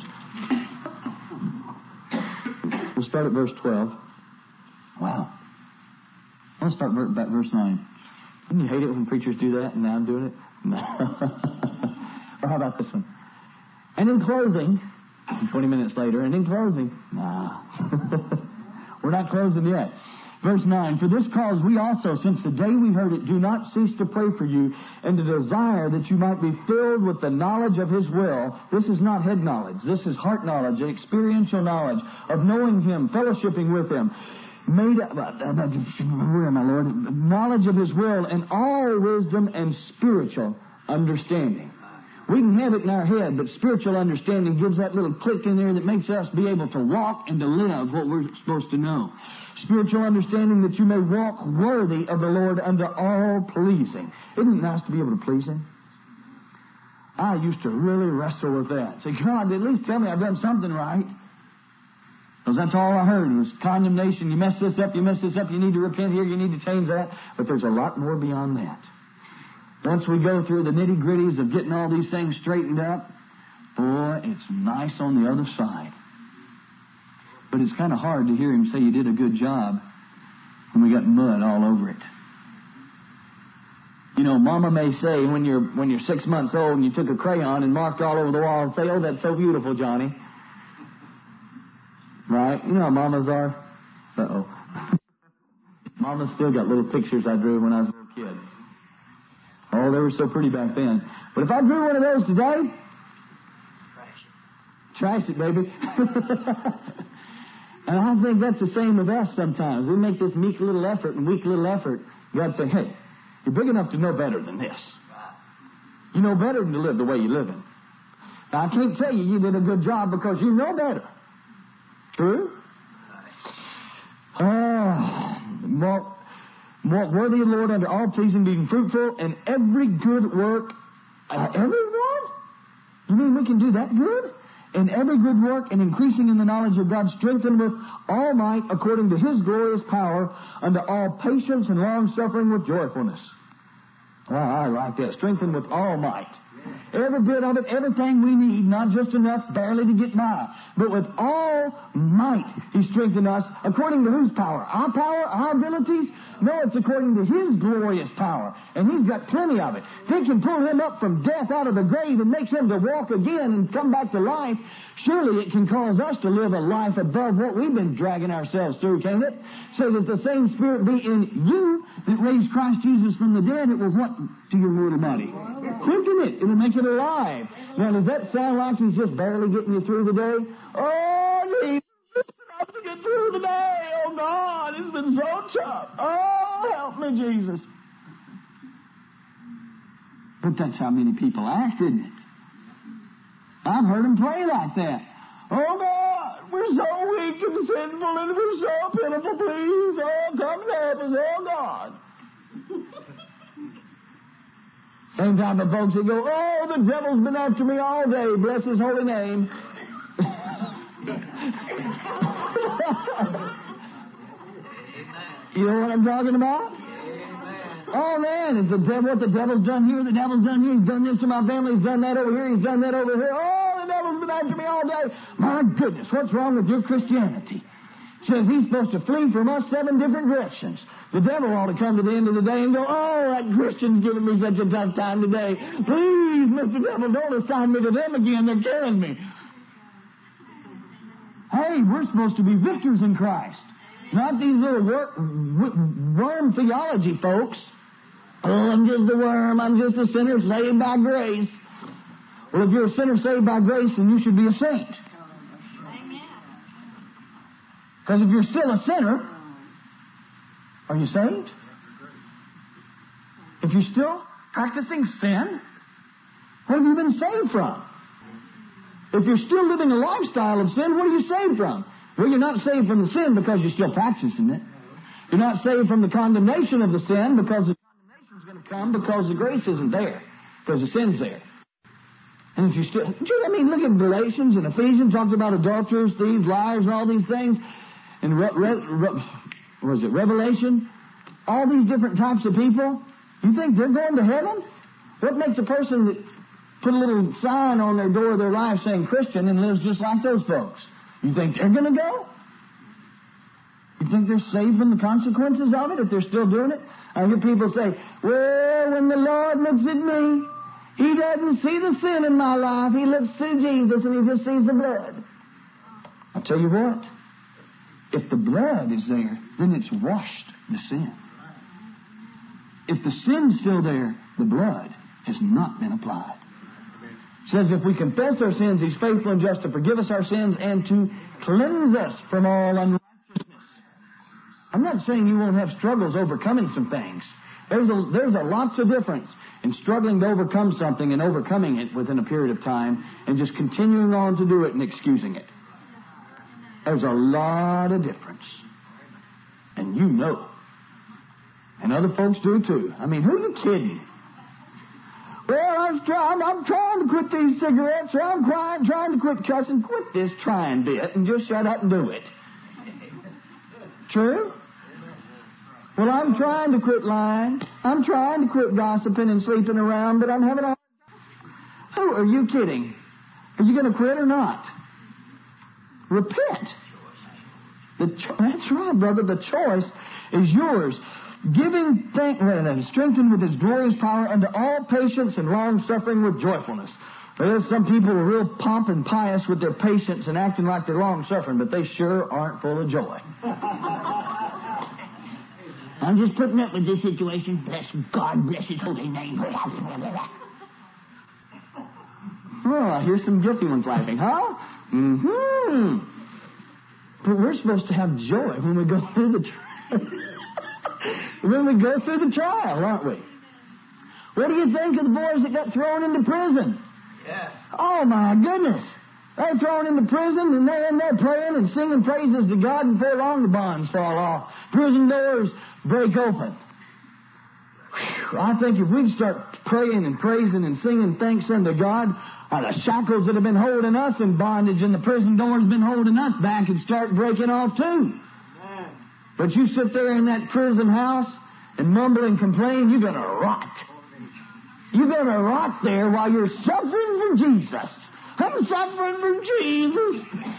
We'll start at verse twelve. Wow. Let's start at verse nine. Wouldn't you hate it when preachers do that and now I'm doing it? No. Or how about this one? And in closing, twenty minutes later, and in closing, nah. We're not closing yet. Verse nine, for this cause we also, since the day we heard it, do not cease to pray for you and to desire that you might be filled with the knowledge of His will. This is not head knowledge. This is heart knowledge, experiential knowledge of knowing Him, fellowshipping with Him. made up, where am I, Lord? Knowledge of His will and all wisdom and spiritual understanding. We can have it in our head, but spiritual understanding gives that little click in there that makes us be able to walk and to live what we're supposed to know. Spiritual understanding that you may walk worthy of the Lord unto all pleasing. Isn't it nice to be able to please Him? I used to really wrestle with that. Say, God, at least tell me I've done something right. Because that's all I heard was condemnation. You mess this up, you mess this up, you need to repent here, you need to change that. But there's a lot more beyond that. Once we go through the nitty-gritties of getting all these things straightened up, boy, it's nice on the other side. But it's kind of hard to hear Him say you did a good job when we got mud all over it. You know, Mama may say when you're when you're six months old and you took a crayon and marked all over the wall and say, "Oh, that's so beautiful, Johnny." Right? You know how mamas are? Uh-oh. Mama's still got little pictures I drew when I was a little kid. Oh, they were so pretty back then. But if I drew one of those today, trash it, baby. And I think that's the same with us sometimes. We make this meek little effort and weak little effort. God say, hey, you're big enough to know better than this. You know better than to live the way you're living. Now, I can't tell you you did a good job because you know better. True? Oh, more... Walk worthy of the Lord unto all pleasing, being fruitful, and every good work. Uh, everyone? You mean we can do that good? And every good work, and increasing in the knowledge of God, strengthened with all might, according to His glorious power, unto all patience and long-suffering with joyfulness. Oh, I like that. Strengthened with all might. Every bit of it, everything we need, not just enough barely to get by, but with all might He strengthened us, according to whose power? Our power, our abilities? No, it's according to His glorious power, and He's got plenty of it. If He can pull Him up from death out of the grave and make Him to walk again and come back to life, surely it can cause us to live a life above what we've been dragging ourselves through, can't it? So that the same Spirit be in you that raised Christ Jesus from the dead, it will what to your mortal body? Quicken it. It'll make it alive. Now, does that sound like He's just barely getting you through the day? Oh, Jesus, it's enough to get through the day. Oh, God, it's been so tough. Oh, help me, Jesus. But that's how many people act, isn't it? I've heard them pray like that. Oh, God, we're so weak and sinful and we're so pitiful, please. Oh, come and help us, oh, God. Same time the folks that go, oh, the devil's been after me all day. Bless His holy name. You know what I'm talking about? Oh, man, it's the devil, what the devil's done here, the devil's done here, he's done this to my family, he's done that over here, he's done that over here. Oh, the devil's been after me all day. My goodness, what's wrong with your Christianity? It says he's supposed to flee from us seven different directions. The devil ought to come to the end of the day and go, oh, that Christian's giving me such a tough time today. Please, Mister Devil, don't assign me to them again. They're killing me. Hey, we're supposed to be victors in Christ. Not these little wor- worm theology folks. Oh, I'm just a worm. I'm just a sinner saved by grace. Well, if you're a sinner saved by grace, then you should be a saint. Because if you're still a sinner, are you saved? If you're still practicing sin, what have you been saved from? If you're still living a lifestyle of sin, what are you saved from? Well, you're not saved from the sin because you're still practicing it. You're not saved from the condemnation of the sin because the condemnation is going to come because the grace isn't there, because the sin's there. And if you still, I mean, look at Galatians and Ephesians, talks about adulterers, thieves, liars, and all these things. And re, re, re, what is it, Revelation? All these different types of people. You think they're going to heaven? What makes a person that put a little sign on their door of their life saying Christian and lives just like those folks? You think they're going to go? You think they're saved from the consequences of it if they're still doing it? I hear people say, well, when the Lord looks at me, He doesn't see the sin in my life. He looks to Jesus and He just sees the blood. I'll tell you what. If the blood is there, then it's washed the sin. If the sin's still there, the blood has not been applied. It says if we confess our sins, He's faithful and just to forgive us our sins and to cleanse us from all unrighteousness. not saying you won't have struggles overcoming some things. There's a, there's a lots of difference in struggling to overcome something and overcoming it within a period of time and just continuing on to do it and excusing it. There's a lot of difference. And you know. And other folks do too. I mean, who are you kidding? Well, I'm trying, I'm trying to quit these cigarettes, or I'm trying, trying to quit cussing. Quit this trying bit and just shut up and do it. True? Well, I'm trying to quit lying. I'm trying to quit gossiping and sleeping around, but I'm having a hard time. Who are you kidding? Are you going to quit or not? Repent. The cho- that's right, brother. The choice is yours. Giving thanks, well, strengthened with His glorious power unto all patience and long suffering with joyfulness. There's some people who are real pomp and pious with their patience and acting like they're long suffering, but they sure aren't full of joy. I'm just putting up with this situation. Bless God, bless His holy name. Oh, I hear some guilty ones laughing, huh? Mm-hmm. But we're supposed to have joy when we go through the trial. when we go through the trial, aren't we? What do you think of the boys that got thrown into prison? Yes. Oh, my goodness. They're thrown into prison, and they're in there praying and singing praises to God, and before long the bonds fall off. Prison doors break open. Whew, I think if we'd start praying and praising and singing thanks unto God, uh, the shackles that have been holding us in bondage and the prison doors been holding us back would start breaking off too. Amen. But you sit there in that prison house and mumble and complain, you're going to rot. You're going to rot there while you're suffering for Jesus. I'm suffering for Jesus.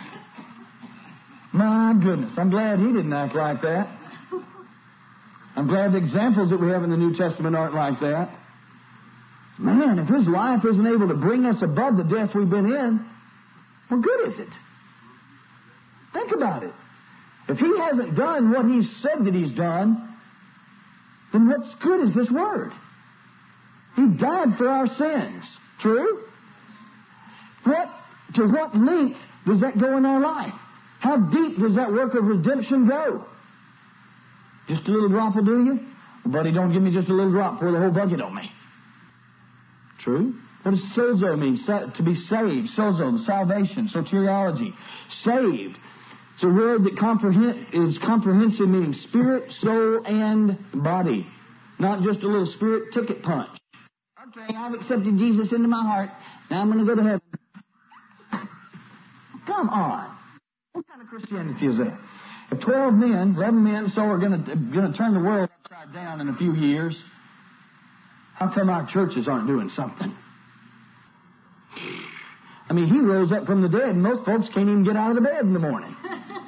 My goodness, I'm glad he didn't act like that. I'm glad the examples that we have in the New Testament aren't like that. Man, if his life isn't able to bring us above the death we've been in, what good is it? Think about it. If he hasn't done what he's said that he's done, then what's good is this word? He died for our sins. True? What, to what length does that go in our life? How deep does that work of redemption go? Just a little drop will do you? Well, buddy, don't give me just a little drop, pour the whole bucket on me. True? What does sozo mean? To be saved. Sozo, the salvation, soteriology. Saved. It's a word that comprehend, is comprehensive, meaning spirit, soul, and body. Not just a little spirit ticket punch. Okay, I've accepted Jesus into my heart. Now I'm going to go to heaven. Come on. What kind of Christianity is that? If twelve men, eleven men, so are going to going to turn the world upside down in a few years, how come our churches aren't doing something? I mean, he rose up from the dead, and most folks can't even get out of the bed in the morning.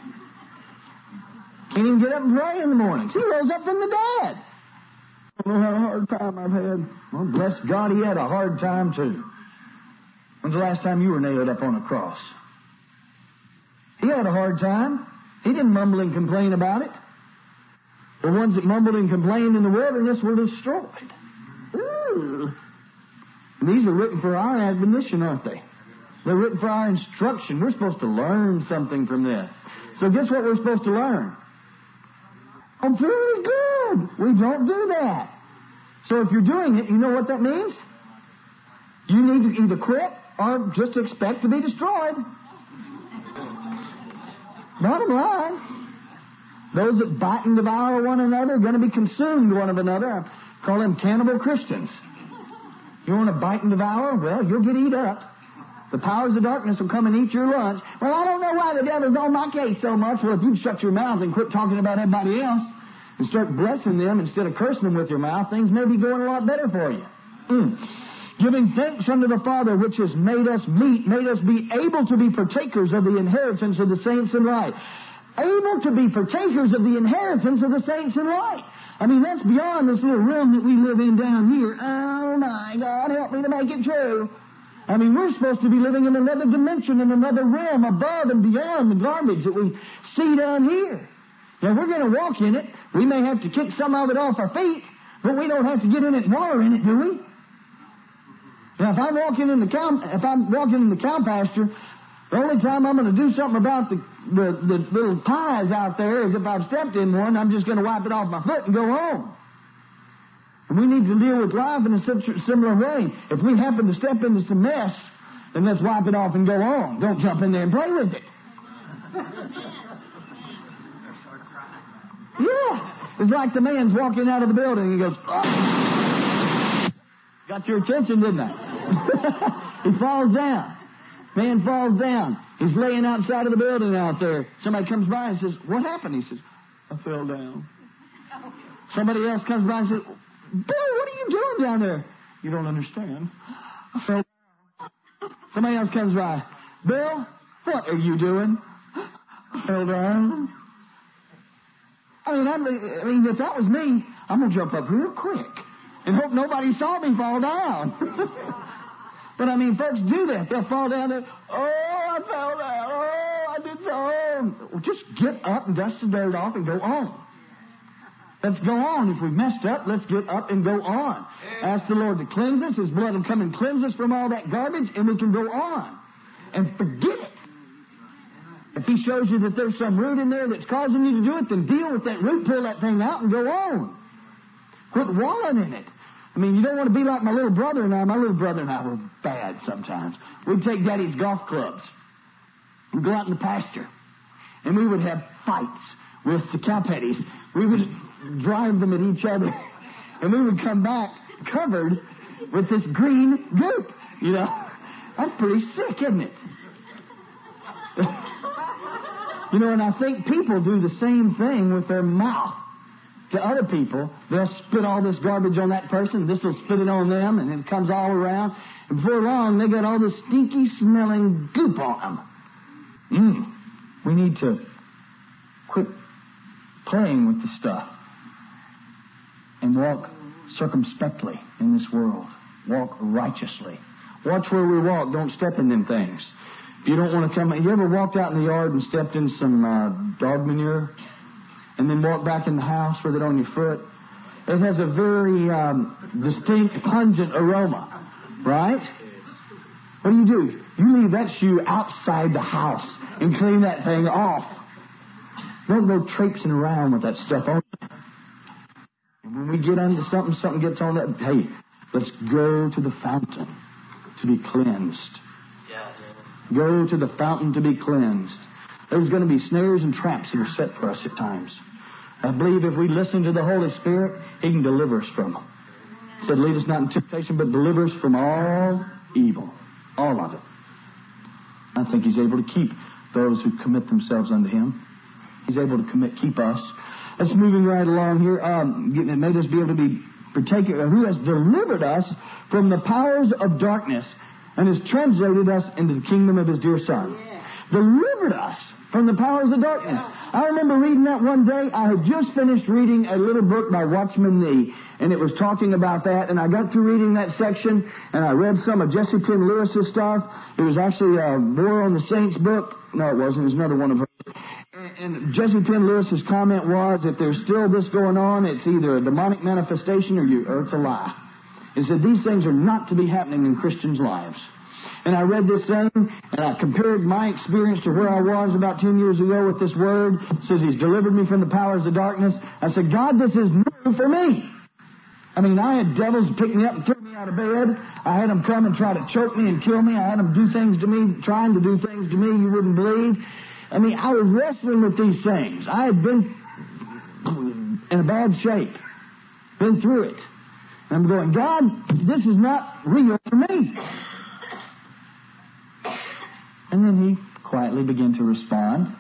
Can't even get up and pray in the mornings. He rose up from the dead. I don't know how hard time I've had. Well, bless God, he had a hard time too. When's the last time you were nailed up on a cross? He had a hard time. He didn't mumble and complain about it. The ones that mumbled and complained in the wilderness were destroyed. Ooh. And these are written for our admonition, aren't they? They're written for our instruction. We're supposed to learn something from this. So guess what we're supposed to learn? Oh, very good. We don't do that. So if you're doing it, you know what that means? You need to either quit or just expect to be destroyed. Bottom line, those that bite and devour one another are going to be consumed one of another. I call them cannibal Christians. You want to bite and devour? Well, you'll get eat up. The powers of darkness will come and eat your lunch. Well, I don't know why the devil's on my case so much. Well, if you'd shut your mouth and quit talking about everybody else and start blessing them instead of cursing them with your mouth, things may be going a lot better for you. Mm. Giving thanks unto the Father, which has made us meet, made us be able to be partakers of the inheritance of the saints in light. Able to be partakers of the inheritance of the saints in light. I mean, that's beyond this little room that we live in down here. Oh, my God, help me to make it true. I mean, we're supposed to be living in another dimension, in another realm, above and beyond the garbage that we see down here. Now, we're going to walk in it. We may have to kick some of it off our feet, but we don't have to get in it and water in it, do we? Now, if I'm walking in the cow, if I'm walking in the cow pasture, The only time I'm going to do something about the, the, the little pies out there is if I've stepped in one, I'm just going to wipe it off my foot and go home. And we need to deal with life in a similar way. If we happen to step into some mess, then let's wipe it off and go on. Don't jump in there and play with it. Yeah. It's like the man's walking out of the building and he goes, oh. Got your attention, didn't I? He falls down. Man falls down. He's laying outside of the building out there. Somebody comes by and says, what happened? He says, I fell down. Somebody else comes by and says, Bill, what are you doing down there? You don't understand. I fell down. Somebody else comes by. Bill, what are you doing? I fell down. I mean, I mean, if that was me, I'm going to jump up real quick and hope nobody saw me fall down. But, I mean, folks do that. They'll fall down there. Oh, I fell down. Oh, I did so. Well, just get up and dust the dirt off and go on. Let's go on. If we messed up, let's get up and go on. Ask the Lord to cleanse us. His blood will come and cleanse us from all that garbage, and we can go on and forget it. If he shows you that there's some root in there that's causing you to do it, then deal with that root, pull that thing out, and go on. Quit wallowing in it. I mean, you don't want to be like my little brother and I. My little brother and I were bad sometimes. We'd take Daddy's golf clubs and go out in the pasture, and we would have fights with the cowpatties. We would drive them at each other, and we would come back covered with this green goop. You know, that's pretty sick, isn't it? You know, and I think people do the same thing with their mouth to other people. They'll spit all this garbage on that person. This will spit it on them, and it comes all around. And before long, they got all this stinky smelling goop on them. Mm. We need to quit playing with the stuff and walk circumspectly in this world. Walk righteously. Watch where we walk. Don't step in them things. If you don't want to come, you ever walked out in the yard and stepped in some uh, dog manure and then walked back in the house with it on your foot? It has a very um, distinct, pungent aroma, right? What do you do? You leave that shoe outside the house and clean that thing off. Don't go traipsing around with that stuff on. And when we get into something, something gets on that, hey, let's go to the fountain to be cleansed. Go to the fountain to be cleansed. There's going to be snares and traps that are set for us at times. I believe if we listen to the Holy Spirit, He can deliver us from them. He said, lead us not in temptation, but deliver us from all evil. All of it. I think He's able to keep those who commit themselves unto Him. He's able to commit, keep us. Let's moving right along here. Um, it made us be able to be partaker, who has delivered us from the powers of darkness and has translated us into the kingdom of His dear Son. Yeah. Delivered us from the powers of darkness. Yeah. I remember reading that one day. I had just finished reading a little book by Watchman Nee, and it was talking about that, and I got through reading that section, and I read some of Jesse Penn Lewis's stuff. It was actually a War on the Saints book. No, it wasn't. It was another one of hers. And, and Jesse Penn Lewis's comment was, if there's still this going on, it's either a demonic manifestation or, you, or it's a lie. He said, these things are not to be happening in Christians' lives. And I read this thing, and I compared my experience to where I was about ten years ago with this word. It says He's delivered me from the powers of darkness. I said, God, this is new for me. I mean, I had devils pick me up and throw me out of bed. I had them come and try to choke me and kill me. I had them do things to me, trying to do things to me you wouldn't believe. I mean, I was wrestling with these things. I had been in a bad shape, been through it. And I'm going, God, this is not real for me. And then He quietly began to respond,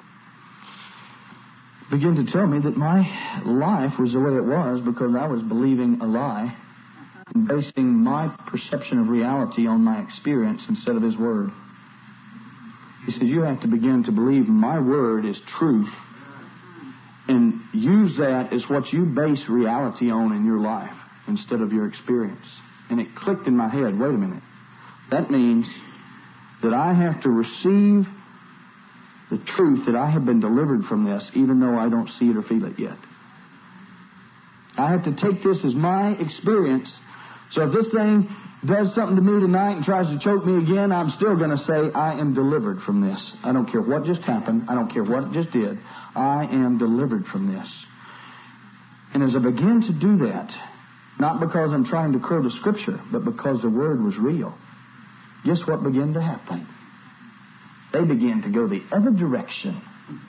began to tell me that my life was the way it was because I was believing a lie and basing my perception of reality on my experience instead of His Word. He said, you have to begin to believe my Word is truth and use that as what you base reality on in your life instead of your experience. And it clicked in my head, wait a minute. That means that I have to receive the truth that I have been delivered from this, even though I don't see it or feel it yet. I have to take this as my experience. So if this thing does something to me tonight and tries to choke me again, I'm still going to say, I am delivered from this. I don't care what just happened. I don't care what it just did. I am delivered from this. And as I begin to do that, not because I'm trying to curl the Scripture, but because the Word was real, guess what began to happen? They began to go the other direction.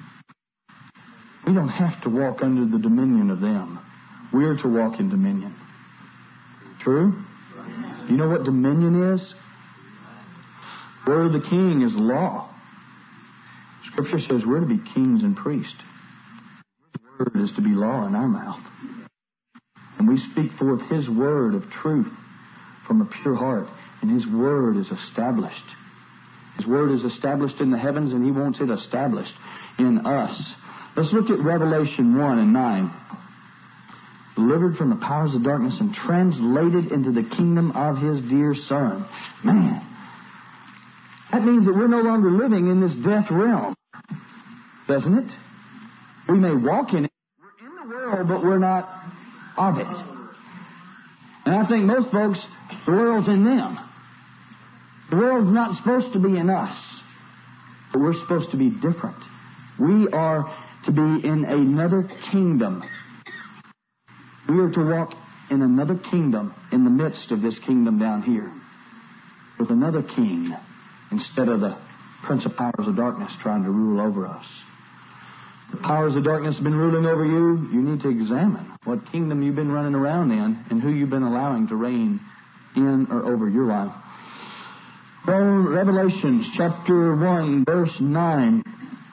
We don't have to walk under the dominion of them. We're to walk in dominion. True? You know what dominion is? Word of the king is law. Scripture says we're to be kings and priests. His word is to be law in our mouth. And we speak forth His word of truth from a pure heart. And His word is established. His word is established in the heavens, and He wants it established in us. Let's look at Revelation one and nine. Delivered from the powers of darkness and translated into the kingdom of His dear Son. Man, that means that we're no longer living in this death realm, doesn't it? We may walk in it. We're in the world, but we're not of it. And I think most folks, the world's in them. The world's not supposed to be in us, but we're supposed to be different. We are to be in another kingdom. We are to walk in another kingdom in the midst of this kingdom down here with another king instead of the prince of powers of darkness trying to rule over us. The powers of darkness have been ruling over you. You need to examine what kingdom you've been running around in and who you've been allowing to reign in or over your life. Well, Revelations chapter one, verse nine.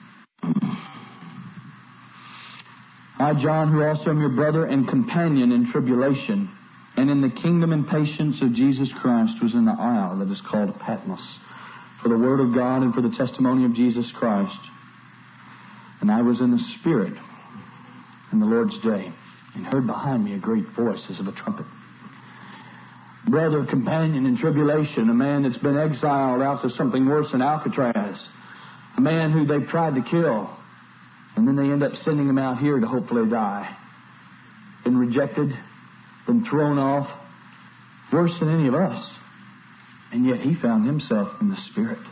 I, John, who also am your brother and companion in tribulation, and in the kingdom and patience of Jesus Christ, was in the isle that is called Patmos, for the word of God and for the testimony of Jesus Christ. And I was in the Spirit in the Lord's day, and heard behind me a great voice as of a trumpet. Brother, companion in tribulation, a man that's been exiled out to something worse than Alcatraz, a man who they've tried to kill, and then they end up sending him out here to hopefully die. Been rejected, been thrown off, worse than any of us. And yet he found himself in the Spirit.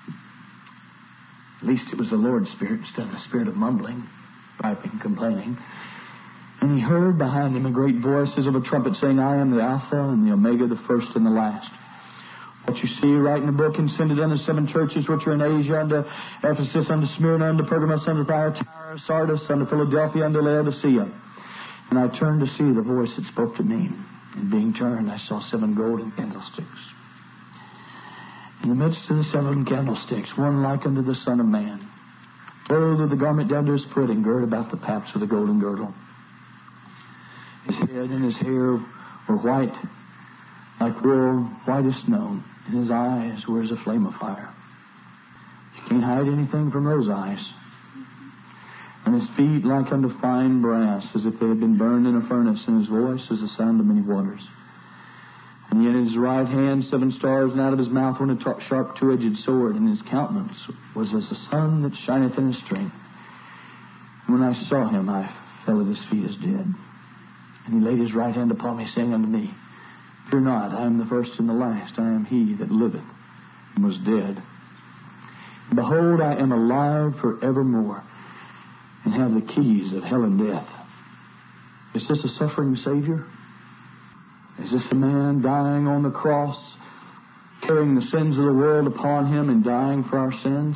At least it was the Lord's Spirit instead of the spirit of mumbling, griping, complaining. And he heard behind him a great voice as of a trumpet saying, I am the Alpha and the Omega, the first and the last. What you see, write in the book and send it unto seven churches which are in Asia, unto Ephesus, unto Smyrna, unto Pergamos, unto Thyatira, Sardis, unto Philadelphia, unto Laodicea. And I turned to see the voice that spoke to me. And being turned, I saw seven golden candlesticks. In the midst of the seven candlesticks, one like unto the Son of Man, clothed with the garment down to his foot, and girt about the paps with a golden girdle. His head and his hair were white, like wool, white as snow, and his eyes were as a flame of fire. You can't hide anything from those eyes. And his feet like unto fine brass, as if they had been burned in a furnace, and his voice as the sound of many waters. And yet in his right hand seven stars, and out of his mouth went a sharp two-edged sword, and his countenance was as the sun that shineth in his strength. And when I saw him, I fell at his feet as dead. And he laid his right hand upon me, saying unto me, Fear not, I am the first and the last. I am he that liveth and was dead. And behold, I am alive forevermore, and have the keys of hell and death. Is this a suffering Savior? Is this a man dying on the cross, carrying the sins of the world upon him and dying for our sins?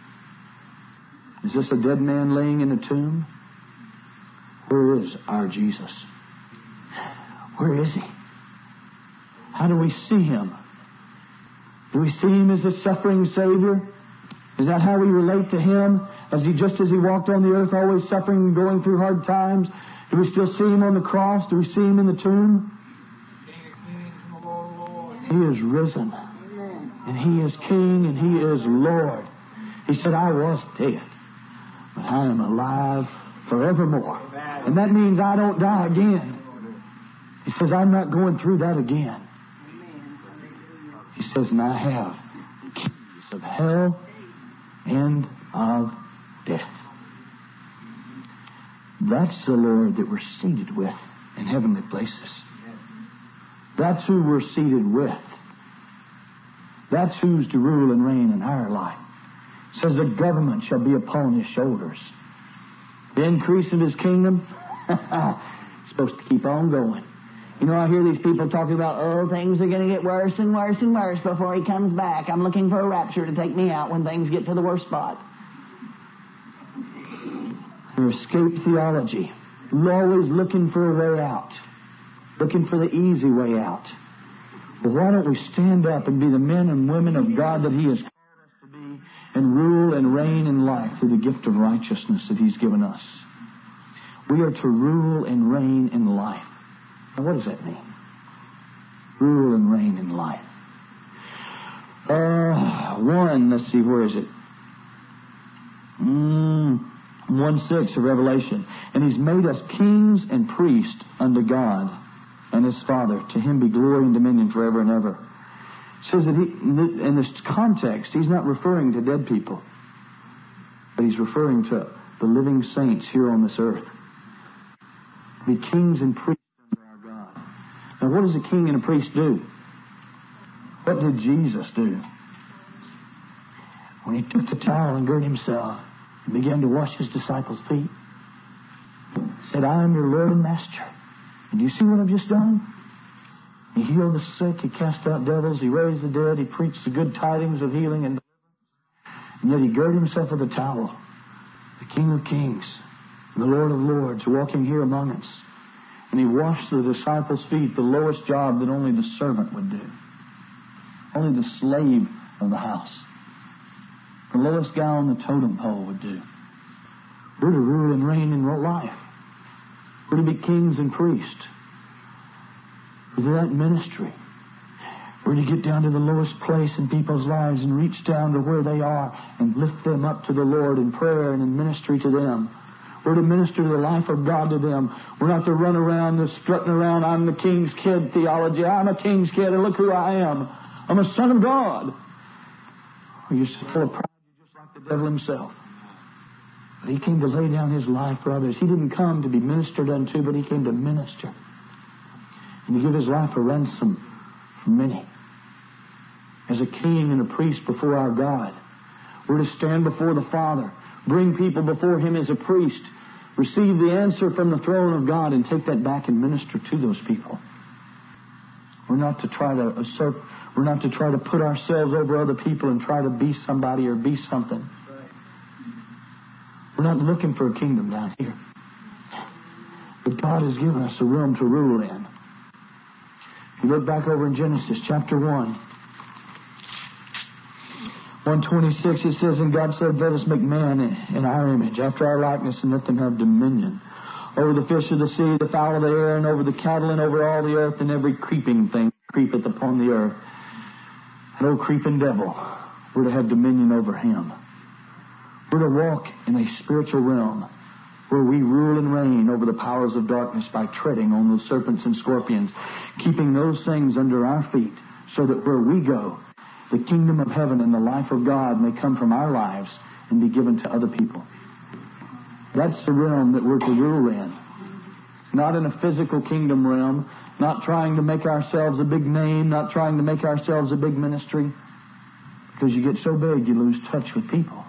Is this a dead man laying in a tomb? Where is our Jesus? Where is he? How do we see him? Do we see him as a suffering Savior? Is that how we relate to him? As he, just as he walked on the earth, always suffering and going through hard times? Do we still see him on the cross? Do we see him in the tomb? He is risen. And he is King and he is Lord. He said, I was dead, but I am alive forevermore. And that means I don't die again. He says, I'm not going through that again. He says, and I have the keys of hell and of death. That's the Lord that we're seated with in heavenly places. That's who we're seated with That's who's to rule and reign in our life. It says the government shall be upon his shoulders. The increase of his kingdom, it's supposed to keep on going. You know, I hear these people talking about, oh, things are going to get worse and worse and worse before he comes back. I'm looking for a rapture to take me out when things get to the worst spot. Their escape theology. You're always looking for a way out. Looking for the easy way out. Well, why don't we stand up and be the men and women of God that he has called us to be and rule and reign in life through the gift of righteousness that he's given us. We are to rule and reign in life. Now, what does that mean? Rule and reign in life. Uh, one, let's see, where is it? Mm, one six of Revelation. And he's made us kings and priests unto God and his Father. To him be glory and dominion forever and ever. It says that he, in this context, he's not referring to dead people, but he's referring to the living saints here on this earth. Be kings and priests under our God. Now, what does a king and a priest do? What did Jesus do? When he took the towel and girded himself and began to wash his disciples' feet, he said, I am your Lord and Master. And you see what I've just done? He healed the sick, he cast out devils, he raised the dead, he preached the good tidings of healing and deliverance. And yet he girded himself with a towel. The King of Kings, the Lord of Lords, walking here among us. And he washed the disciples' feet, the lowest job that only the servant would do. Only the slave of the house. The lowest guy on the totem pole would do. We're to rule and reign in life. We're to be kings and priests. We're that ministry. We're to get down to the lowest place in people's lives and reach down to where they are and lift them up to the Lord in prayer and in ministry to them. We're to minister the life of God to them. We're not to run around this strutting around, I'm the king's kid theology. I'm a king's kid and look who I am. I'm a son of God. Well, you're so full of pride, you're just like the devil himself. But he came to lay down his life for others. He didn't come to be ministered unto, but he came to minister. And to give his life a ransom for many. As a king and a priest before our God, we're to stand before the Father, bring people before him as a priest, receive the answer from the throne of God, and take that back and minister to those people. We're not to try to usurp, we're not to try to put ourselves over other people and try to be somebody or be something. We're not looking for a kingdom down here. But God has given us a realm to rule in. If you look back over in Genesis chapter one, one twenty-six, it says, And God said, Let us make man in our image, after our likeness, and let them have dominion over the fish of the sea, the fowl of the air, and over the cattle, and over all the earth, and every creeping thing that creepeth upon the earth. That old creeping devil, we're to have dominion over him. We're to walk in a spiritual realm where we rule and reign over the powers of darkness by treading on those serpents and scorpions, keeping those things under our feet, so that where we go, the kingdom of heaven and the life of God may come from our lives and be given to other people. That's the realm that we're to rule in. Not in a physical kingdom realm, not trying to make ourselves a big name, not trying to make ourselves a big ministry. Because you get so big, you lose touch with people.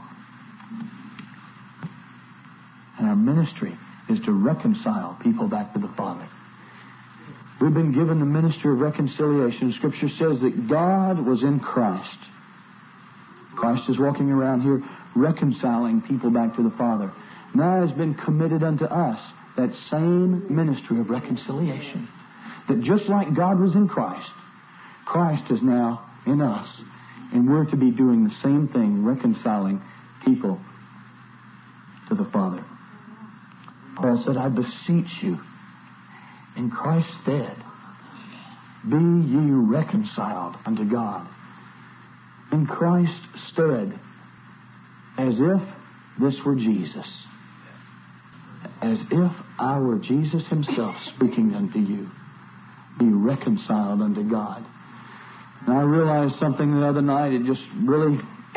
And our ministry is to reconcile people back to the Father. We've been given the ministry of reconciliation. Scripture says that God was in Christ. Christ is walking around here reconciling people back to the Father. Now has been committed unto us that same ministry of reconciliation. That just like God was in Christ, Christ is now in us. And we're to be doing the same thing, reconciling people to the Father. Paul said, I beseech you, in Christ's stead, be ye reconciled unto God. In Christ's stead, as if this were Jesus. As if I were Jesus himself speaking unto you. Be reconciled unto God. And I realized something the other night. It just really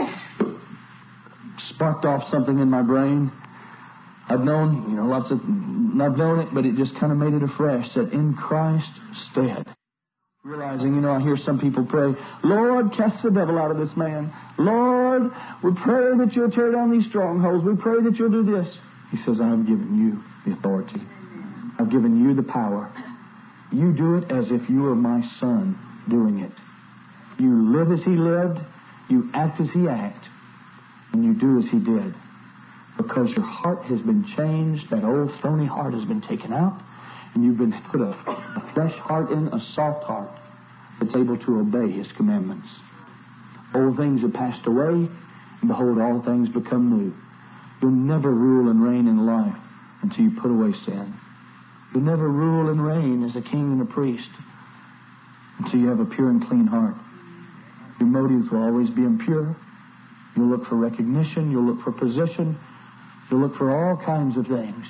sparked off something in my brain. I've known, you know, lots of, I've known it, but it just kind of made it afresh, that in Christ's stead, Realizing, you know, I hear some people pray, Lord, cast the devil out of this man. Lord, we pray that you'll tear down these strongholds. We pray that you'll do this. He says, I've given you the authority. I've given you the power. You do it as if you were my son doing it. You live as he lived. You act as he acted. And you do as he did. Because your heart has been changed. That old stony heart has been taken out. And you've been put a, a fresh heart in, a soft heart that's able to obey his commandments. Old things have passed away, and behold, all things become new. You'll never rule and reign in life until you put away sin. You'll never rule and reign as a king and a priest until you have a pure and clean heart. Your motives will always be impure. You'll look for recognition. You'll look for position. You'll look for all kinds of things.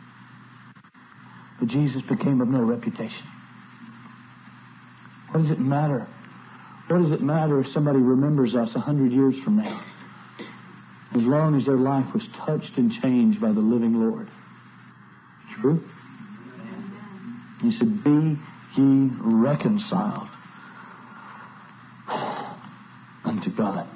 But Jesus became of no reputation. What does it matter? What does it matter if somebody remembers us a hundred years from now? As long as their life was touched and changed by the living Lord. True? He said, be ye reconciled unto God.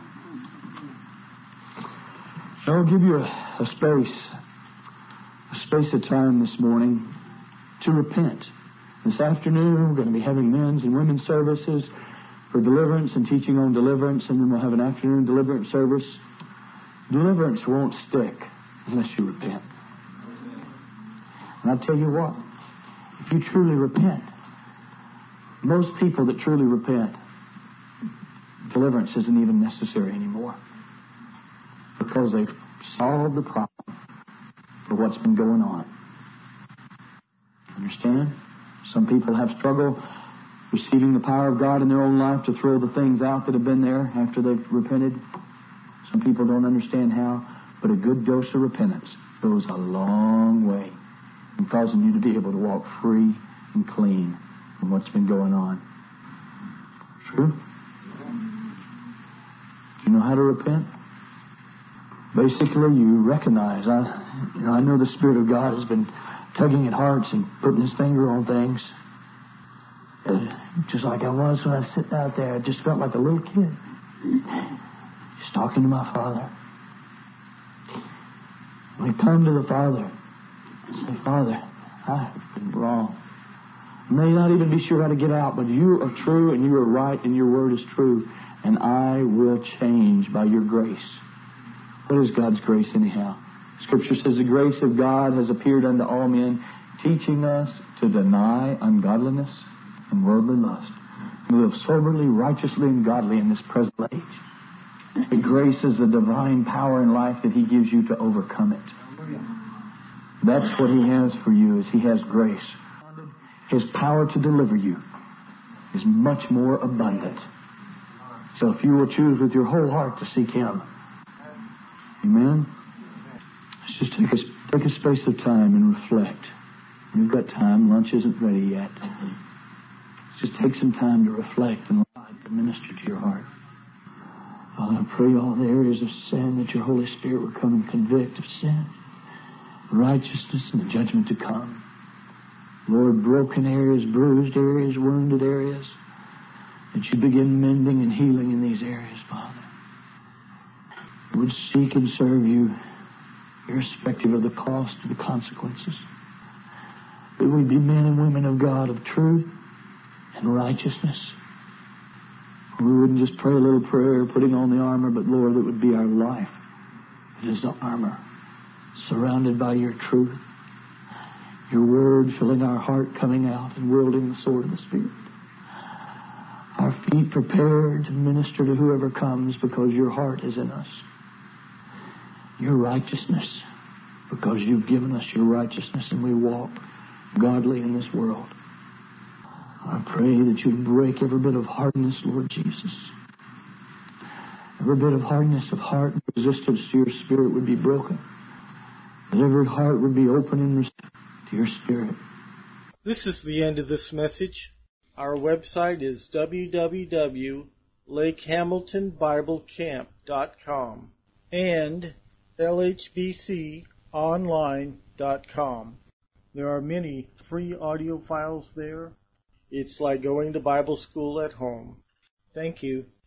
So I'll give you a, a space, a space of time this morning to repent. This afternoon, we're going to be having men's and women's services for deliverance and teaching on deliverance, and then we'll have an afternoon deliverance service. Deliverance won't stick unless you repent. And I'll tell you what, if you truly repent, most people that truly repent, deliverance isn't even necessary anymore. Because they've solved the problem for what's been going on. Understand? Some people have struggle receiving the power of God in their own life to throw the things out that have been there after they've repented. Some people don't understand how, but a good dose of repentance goes a long way in causing you to be able to walk free and clean from what's been going on. True? Do you know how to repent? Basically, you recognize, I, you know, I know the Spirit of God has been tugging at hearts and putting his finger on things. Uh, just like I was when I was sitting out there. I just felt like a little kid. Just talking to my Father. When I come to the Father, I say, Father, I've been wrong. I may not even be sure how to get out, but you are true and you are right and your word is true. And I will change by your grace. What is God's grace anyhow? Scripture says the grace of God has appeared unto all men, teaching us to deny ungodliness and worldly lust, and live soberly, righteously, and godly in this present age. The grace is the divine power in life that he gives you to overcome it. That's what he has for you, is he has grace. His power to deliver you is much more abundant. So if you will choose with your whole heart to seek him, amen? Let's just take a, take a space of time and reflect. We've got time. Lunch isn't ready yet. Let's just take some time to reflect and allow it to minister to your heart. Father, I pray all the areas of sin that your Holy Spirit will come and convict of sin, righteousness, and the judgment to come. Lord, broken areas, bruised areas, wounded areas, that you begin mending and healing in these areas, Father. We would seek and serve you, irrespective of the cost or the consequences. That we be men and women of God of truth and righteousness. We wouldn't just pray a little prayer, putting on the armor, but Lord, it would be our life. It is the armor, surrounded by your truth, your word filling our heart, coming out and wielding the sword of the Spirit. Our feet prepared to minister to whoever comes because your heart is in us. Your righteousness, because you've given us your righteousness and we walk godly in this world. I pray that you'd break every bit of hardness, Lord Jesus. Every bit of hardness of heart and resistance to your Spirit would be broken. That every heart would be open and receptive to your Spirit. This is the end of this message. Our website is w w w dot lake hamilton bible camp dot com and l h b c online dot com. There are many free audio files there. It's like going to Bible school at home. Thank you.